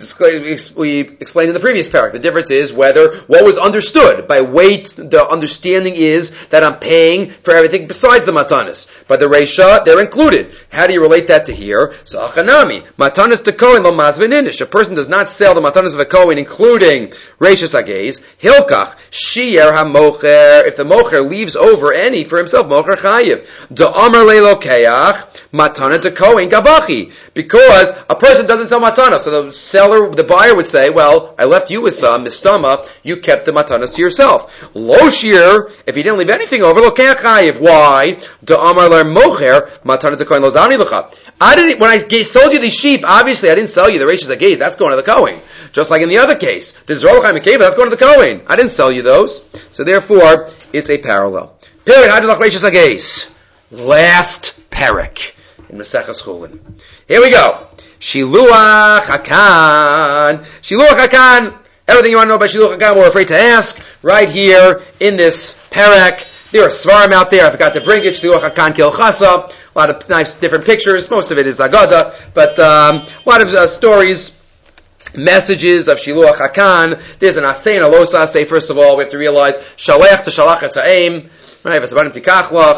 we explained in the previous parak. The difference is whether what was understood by weight, the understanding is that I'm paying for everything besides the matanis. But the reisha, they're included. How do you relate that to here? So, achanami, matanis to Kohen lo mazvin inish. A person does not sell the matanis of a Kohen, including Reishis Hagez, hilkach, shier ha-mocher, if the mocher leaves over any for himself, mocher chayiv. Da'amar le'lokeach, matana to Kohen gabachi. Because a person doesn't sell matana. So the seller, the buyer would say, well, I left you with some, mistama, you kept the matanas to yourself. Lo shir, if you didn't leave anything over, lo kechayiv. Why? Da'amar ler mocher, matana to Kohen lo zani l'cha. I didn't, when I sold you these sheep, obviously I didn't sell you the Reishis Hagez, that's going to the Kohen. Just like in the other case, the Zerol Chaim Akeva, that's going to the Kohen. I didn't sell you those. So therefore, it's a parallel. Period. Hadilach Reishis Hagez. last parak in Maseches Chulin. Here we go. Shiluach Hakan. Shiluach Hakan. Everything you want to know about Shiluach Hakan, we're afraid to ask. Right here in this parak. There are svarim out there. I forgot to bring it. Shiluach Hakan Kil Chasa. A lot of nice different pictures. Most of it is Agada. But um, a lot of uh, stories, messages of Shiluach Hakan. There's an Asay and a Los Asay. First of all, we have to realize Shalech to Shalach Esa'im. Right, right, that's the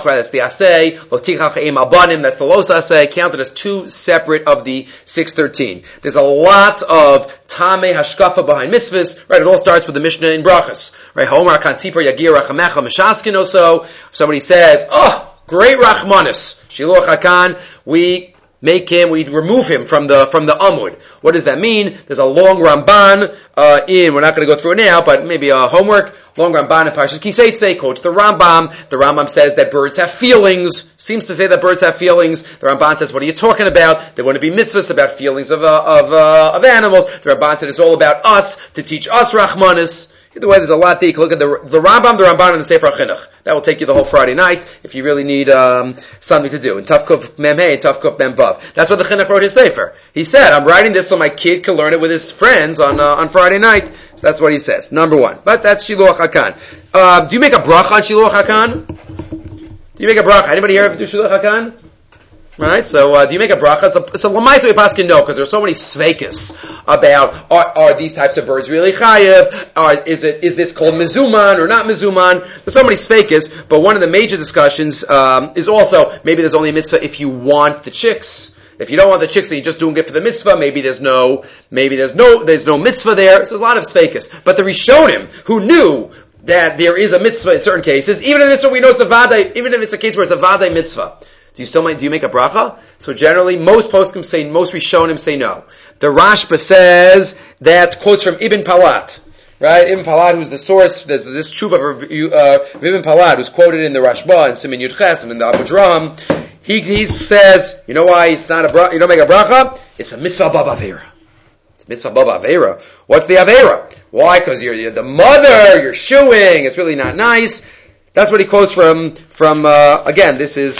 Asay. Lotichach Eim Abanim, that's the Los Asay, counted as two separate of the six thirteen. There's a lot of Tameh Hashkafa behind mitzvahs. Right, it all starts with the Mishnah in Brachas. Right, Homer Kan Tzipor Yagir Rachamecha Meshaskin also. Somebody says, oh, great Rachmanis, Shiluach Hakan, we make him, we remove him from the from the Amud. What does that mean? There's a long Ramban uh, in, we're not going to go through it now, but maybe a homework. Long Ramban in Parshas Kiseitze quotes the Rambam. The Rambam says that birds have feelings. Seems to say that birds have feelings. The Ramban says, "What are you talking about? There want to be mitzvahs about feelings of uh, of uh, of animals." The Ramban said it's all about us to teach us Rachmanis. Either way, there's a lot there. You can look at the the Rambam, the Ramban, and the Sefer HaChinuch. That will take you the whole Friday night if you really need um, something to do. In Tavkuf Mem Hey, Tavkuf Mem Vav. That's what the Chinuch wrote his Sefer. He said, "I'm writing this so my kid can learn it with his friends on uh, on Friday night." So that's what he says. Number one. But that's Shiluach Hakan. Uh, do you make a bracha on Shiluach Hakan? Do you make a bracha? Anybody here ever do Shiluach Hakan? Right? So, uh, do you make a bracha? So, so Lamaisa we paskin no, because there's so many sveikas about, are, are these types of birds really chayev? Are, is it, is this called mizuman or not mizuman? There's so many sveikas, but one of the major discussions, um, is also, maybe there's only a mitzvah if you want the chicks. If you don't want the chicks and you're just doing it for the mitzvah, maybe there's no, maybe there's no, there's no mitzvah there. So there's a lot of sveikas. But the Rishonim, who knew that there is a mitzvah in certain cases, even if it's, we know it's a vadai, even if it's a case where it's a vadai mitzvah, do you still make, do you make a bracha? So generally, most poskim say, most Rishonim say no. The Rashba says that, quotes from Ibn Palat, right? Ibn Palat, who's the source, there's this tshuva of uh, Ibn Palat, who's quoted in the Rashba, and Siman Yud Ches, and in the Abu Dram. He, he says, you know why it's not a bracha, you don't make a bracha? It's a mitzvah bab avera. It's a mitzvah bab avera. What's the avera? Why? Because you're, you're the mother, you're shooing, it's really not nice. That's what he quotes from, from, uh, again, this is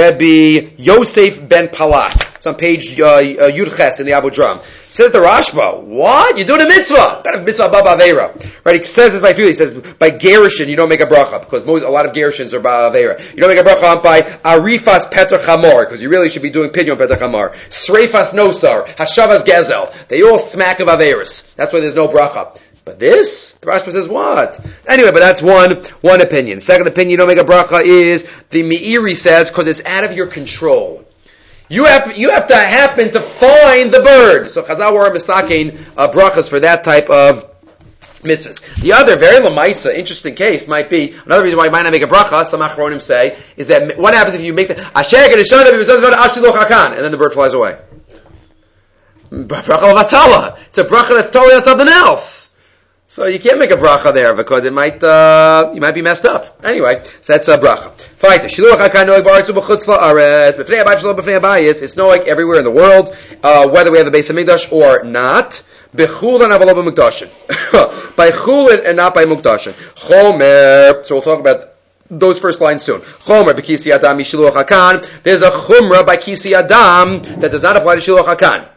Rebbe Yosef ben Palat. It's on page, uh, uh Yud Ches in the Abu Dram. Says the Rashba, what? You're doing a mitzvah. What kind of mitzvah bab avera? Right, he says this by few. He says, by gerushin, you don't make a bracha, because most, a lot of gerushins are bab avera. You don't make a bracha by arifas peter chamor, because you really should be doing pidyon peter chamor. Sreifas nosar, hashavas gezel. They all smack of averas. That's why there's no bracha. But this, the Rashba says what? Anyway, but that's one, one opinion. Second opinion, you don't make a bracha is, the Meiri says, because it's out of your control. You have, you have to happen to find the bird. So Chazal were mistaking uh, brachas for that type of mitzvahs. The other, very lamaisa, interesting case might be, another reason why you might not make a bracha, some achronim say, is that what happens if you make the, and then the bird flies away. Bracha vatala. It's a bracha that's totally on something else. So you can't make a bracha there because it might, uh, you might be messed up. Anyway, so that's a bracha. Fighter. Shiluach Hakan noeg ba'aretz u'b'chutz la'aretz. B'fnei habayis shalom b'fnei habayis. It's noeg everywhere in the world, uh, whether we have a Beis Hamikdash or not. B'chulin avalo b'mukdashin. By chulin and not by mukdashin. Chomer. So we'll talk about those first lines soon. Chomer b'kisi adam mishiluach Hakan. There's a chumrah by kisi adam that does not apply to Shiluach Hakan.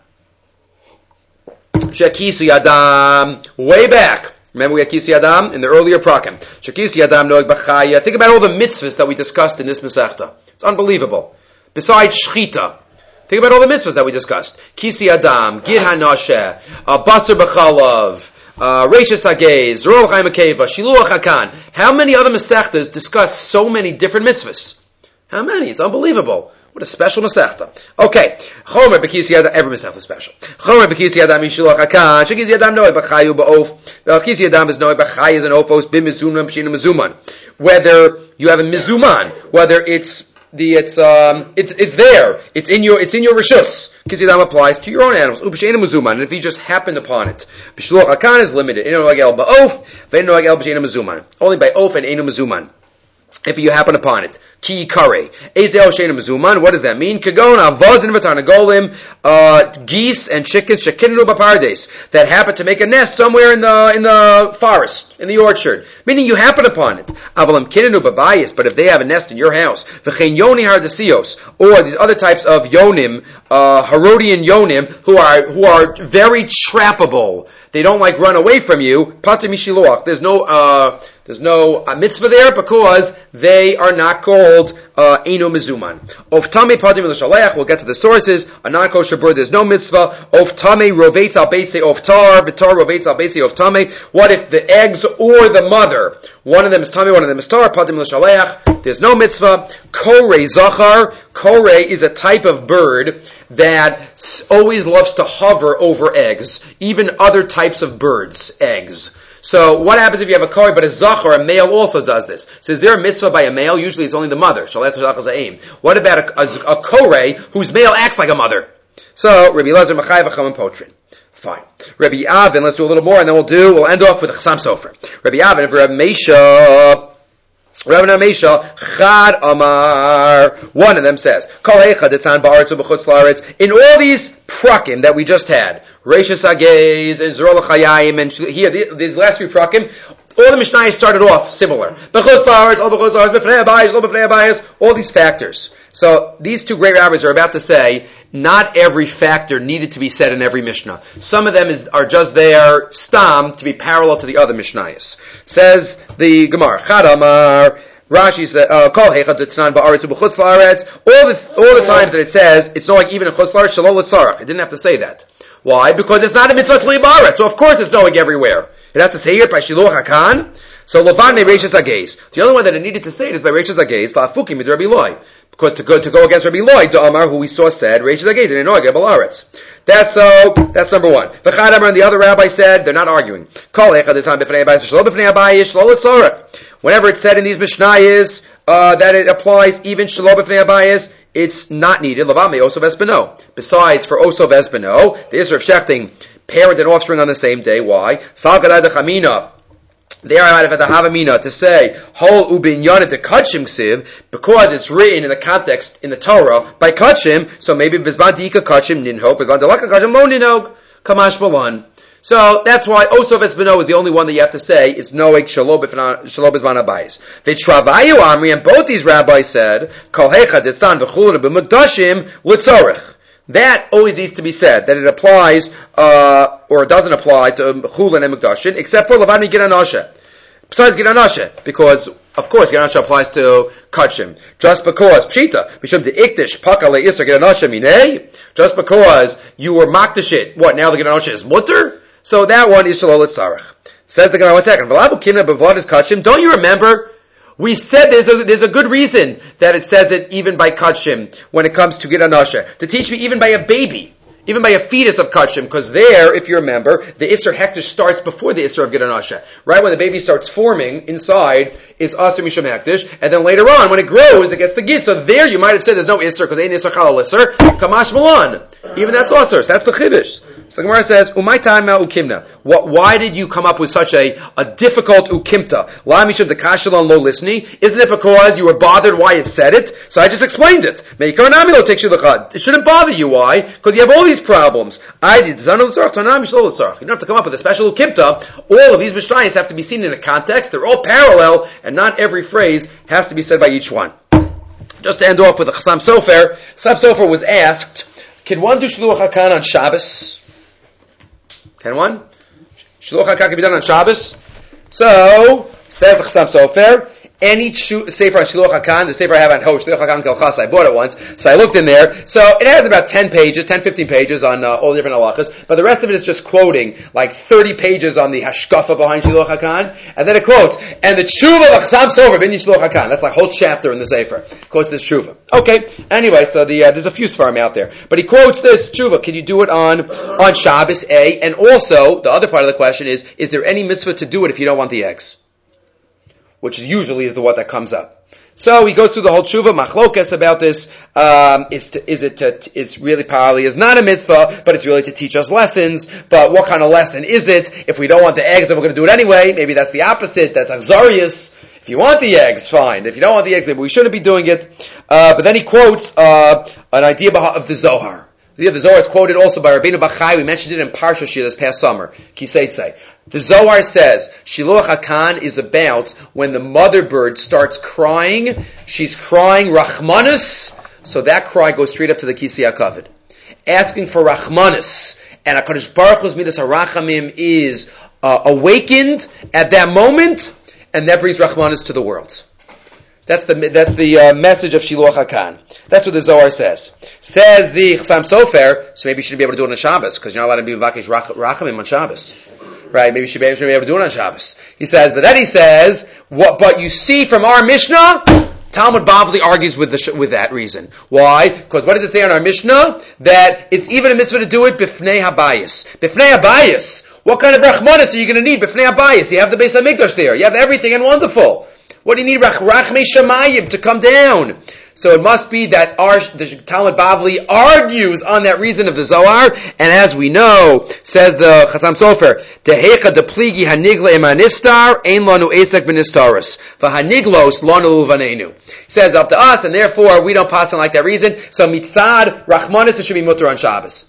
Shekisi Adam, way back. Remember we had Kisi Adam in the earlier prakim. Shekisi Adam noeg b'chaya. Think about all the mitzvahs that we discussed in this Masechta. It's unbelievable. Besides Shchita. Think about all the mitzvahs that we discussed. Kisi Adam, Gid HaNasheh, uh, Basar B'chalav, uh, Reishis Hagez, Zorol Chaim Akeva, Shiluach Hakan. How many other Masechtas discuss so many different mitzvahs? How many? It's unbelievable. What a special Masechta. Okay. Chomer b'kisi Adam, every Masechta is special. Chomer b'kisi Adam mishiluach Hakan, shekisi Adam noeg b'chayu b'of. The kisi Adam is noeg b'chay is an ofos, b'mizuman, b'shina mizuman. Whether you have a mizuman, whether it's the, it's, um, it, it's there, it's in your, it's in your rishus. Kisi Adam applies to your own animals. U'b'shina mizuman, and if you just happened upon it. B'shiluach Hakan is limited. Eno noeg el b'of, v'eno noeg el b'shina mizuman. Only by oaf and eno mizuman. if you happen upon it. Ki kare. Ezel shein mezuman. What does that mean? Kagon avaz and vatanagolim, uh, geese and chickens, shekinenu bapardes, that happen to make a nest somewhere in the, in the forest, in the orchard. Meaning you happen upon it. Avalam kinenu babayis, but if they have a nest in your house, v'chein yoni hardasios, or these other types of yonim, uh, Herodian yonim, who are, who are very trappable. They don't like run away from you. Pater mishiluach. There's no, uh, There's no uh, mitzvah there because they are not called uh, Eino Mezuman. Of Tame Padim L'Shaleach, we'll get to the sources. A non-kosher bird, there's no mitzvah. Of Tame Rovetz Al Beitze of Tar, Vitar Rovetz Al Beitze of Tame. What if the eggs or the mother, one of them is Tame, one of them is Tar, Padim L'Shaleach, there's no mitzvah. Kore Zachar, Kore is a type of bird that always loves to hover over eggs, even other types of birds' eggs. So what happens if you have a kore, but a zachar, a male also does this? So is there a mitzvah by a male? Usually it's only the mother. What about a, a, a kore whose male acts like a mother? So Rabbi Elazar Machayev Chachamim Potrin. Fine. Rabbi Avin, let's do a little more, and then we'll do. We'll end off with a Chassam Sofer. Rabbi Avin of Rabbi Meisha. Rabbi Meisha, Chad Amar. One of them says, Kol Echad Etan Ba'aretz U'B'Chutz La'aretz. In all these prakim that we just had, Reishis Hagez and Zorah L'Chayim, and here these last few prakim, all the Mishnayos started off similar. B'Chutz La'aretz, all B'Chutz La'aretz, B'Fnei Abayis, all B'Fnei Abayis, all these factors. So these two great rabbis are about to say, not every factor needed to be said in every Mishnah. Some of them is, are just there, stam, to be parallel to the other Mishnayos. Says the Gemara, Chad Amar, Rashi said, Kol Heichad D'Tnan Ba'aretz U'B'Chutz La'aretz. All the all the times that it says, it's not like even in Chutz La'aretz, Shalol L'Tzarach. It didn't have to say that. Why? Because it's not a mitzvah Tzli Ba'aretz. So of course it's knowing everywhere. It has to say it by Shiluach HaKan. So Lovan me Reishis Hagez. The only one that it needed to say it is by Reishis Hagez, La'afukim Mid Rabbi Loi. Because to go to go against Rabbi Loi, Da'amar, who we saw said, Reishis Hagez, and Enoy Gebel Aretz. That's so. That's number one. V'chad Amar and the other rabbi said they're not arguing. Kol Echad Etan B'Fnei Abayis Shlo B'Fnei Abayis Shlo L'Tzarach. Whenever it's said in these Mishnayos uh, that it applies even Shlo B'Fnei Abayis, it's not needed. Lavame Osov Espino. Besides, for Osov Espino, the Isser of Shechting parent and offspring on the same day. Why? Salgadai Dechamina. They are out of the Havamina to say Hol Ubinyan to Kachim Ksiv because it's written in the context in the Torah by Kachim. So maybe Bizman Dika Kachim Ninhog, Bizman Delaka Kachim Lo Ninhog Kamash Balan. So that's why Osov Espino is the only one that you have to say it's Noeg Shalom Bizman Abayis. The Travayu Amri and both these rabbis said Kol Heichad Etzan V'Chulun B'Mukdashim L'Tzorech. That always needs to be said, that it applies, uh, or it doesn't apply to Chulin and Mukdashin, except for Lavani Giranasha. Besides Giranasha, because, of course, Giranasha applies to Kachim. Just because, Pshita, Mishum de Iktish, Pakale Isser Giranasha Minei, just because you were Makdashit, what, now the Giranasha is Mutter? So that one is Shalol Tzarech. Says the Gemara, one second, Valabu Kina B'Vlad is Kachim, don't you remember? We said there's a, there's a good reason that it says it even by Kachim when it comes to Giranasha. To teach me even by a baby, even by a fetus of Kachim, because there, if you remember, the Isser Hektish starts before the Isser of Giranasha. Right when the baby starts forming inside, it's Asur Mishum Hektish, and then later on, when it grows, it gets the Gid. So there you might have said there's no Isser, because ain't Isser Chalal Isser, Kamash Malan. Even that's Asur. That's the Chiddush. So the Gemara says, Umay Ta'ama Ukimna. What, why did you come up with such a, a difficult Ukimta? La Mishum the Kashalon Lo Lisni? Isn't it because you were bothered why it said it? So I just explained it. It shouldn't bother you. Why? Because you have all these problems. I did. You don't have to come up with a special Ukimta. All of these Mishnayos have to be seen in a context. They're all parallel, and not every phrase has to be said by each one. Just to end off with a Chassam Sofer. Chassam Sofer was asked, can one do Shluach HaKan on Shabbos? Can one? Shluach HaKan can be done on Shabbos. So, says the Chassam Sofer, any sefer on Shluach HaKan, the sefer I have on Ho, Shluach HaKan Kelchas, I bought it once, so I looked in there. So it has about ten pages, ten, fifteen pages on uh, all the different halachas, but the rest of it is just quoting, like thirty pages on the hashkafa behind Shluach HaKan, and then it quotes, and the tshuva of Chassam Sofer, Binyan Shluach HaKan. That's like a whole chapter in the sefer. Quotes this tshuva. Okay, anyway, so the uh, there's a few svarim out there. But he quotes this tshuva. Can you do it on, on Shabbos, A? And also, the other part of the question is, is there any mitzvah to do it if you don't want the eggs? Which is usually is the what that comes up. So he goes through the whole tshuva, machlokas about this. Um, is, to, is it to, it's really probably is not a mitzvah, but it's really to teach us lessons. But what kind of lesson is it? If we don't want the eggs and we're going to do it anyway, maybe that's the opposite. That's achzarius. If you want the eggs, fine. If you don't want the eggs, maybe we shouldn't be doing it. Uh, but then he quotes uh, an idea of the Zohar. The idea of the Zohar is quoted also by Rabbeinu Bachai. We mentioned it in Parsha Shir this past summer. Kiseitse. The Zohar says, Shiluach HaKan is about when the mother bird starts crying. She's crying Rachmanus, so that cry goes straight up to the Kisei HaKavod. Asking for Rachmanus. And HaKadosh Baruch Hu's Midas HaRachamim is uh, awakened at that moment, and that brings Rachmanus to the world. That's the that's the uh, message of Shiluach HaKan. That's what the Zohar says. Says the Chassam Sofer, so maybe you shouldn't be able to do it on Shabbos, because you're not allowed to be Vakesh Rachamim on Shabbos. Right? Maybe you should be, should be able to do it on Shabbos. He says, but then he says, what? But you see from our Mishnah, Talmud Bavli argues with the, with that reason. Why? Because what does it say on our Mishnah? That it's even a mitzvah to do it b'fnei habayis. B'fnei habayis. What kind of Rachmanis are you going to need b'fnei habayis? You have the Beis HaMikdash there. You have everything and wonderful. What do you need? Rachmei Shamayim to come down. So it must be that our, the Talmud Bavli argues on that reason of the Zohar, and as we know, says the Chassam Sofer, Tehecha de pligi hanigla imanistar, ein lanu esek b'nistaris. V'haniglos lanu uvanenu. He says up to us, and therefore we don't pass on like that reason. So mitzad, Rachmanis, it should be mutter on Shabbos.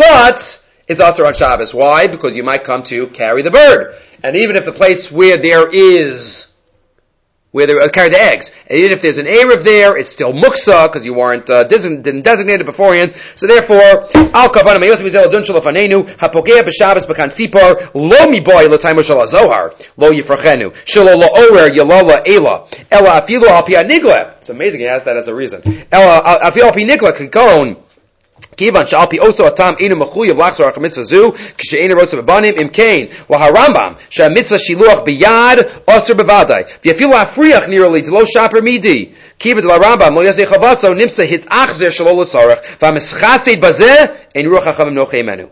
But it's also on Shabbos. Why? Because you might come to carry the bird. And even if the place where there is where they uh, carry the eggs. And even if there's an Erev there, it's still muksa, because you weren't uh, design, didn't designate it beforehand. So therefore, al kavana meyos mizel adun shelo fanenu hapogea b'Shabbos b'kan sipar lo miboy l'taimu shel hazohar lo yifrachenu shelo lo orer yalala ela ela afilu al pi nigla. It's amazing he has that as a reason. Ela afilu al pi nigla kikon. Kivan shalpi also atam inu mechuyev lachzor ha'mitzvah zu kishe'ena rotzav abanim imkain laharambam she'amitzvah shiluach biyad osir bevadai v'yafilu afriach nearly to lo shaper midi kivan laharambam lo yasei chavaso nimsa hit achzer shelo l'sarach v'amischased bazeh ein ruach hachavim nochei menu.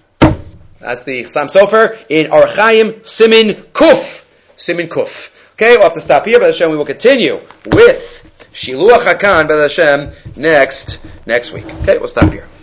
That's the Chassam Sofer in Arachayim Simin Kuf. Simin Kuf. Okay, we'll have to stop here, but Hashem we will continue with Shiluach HaKan, B'ez Hashem, next, next week. Okay, we'll stop here.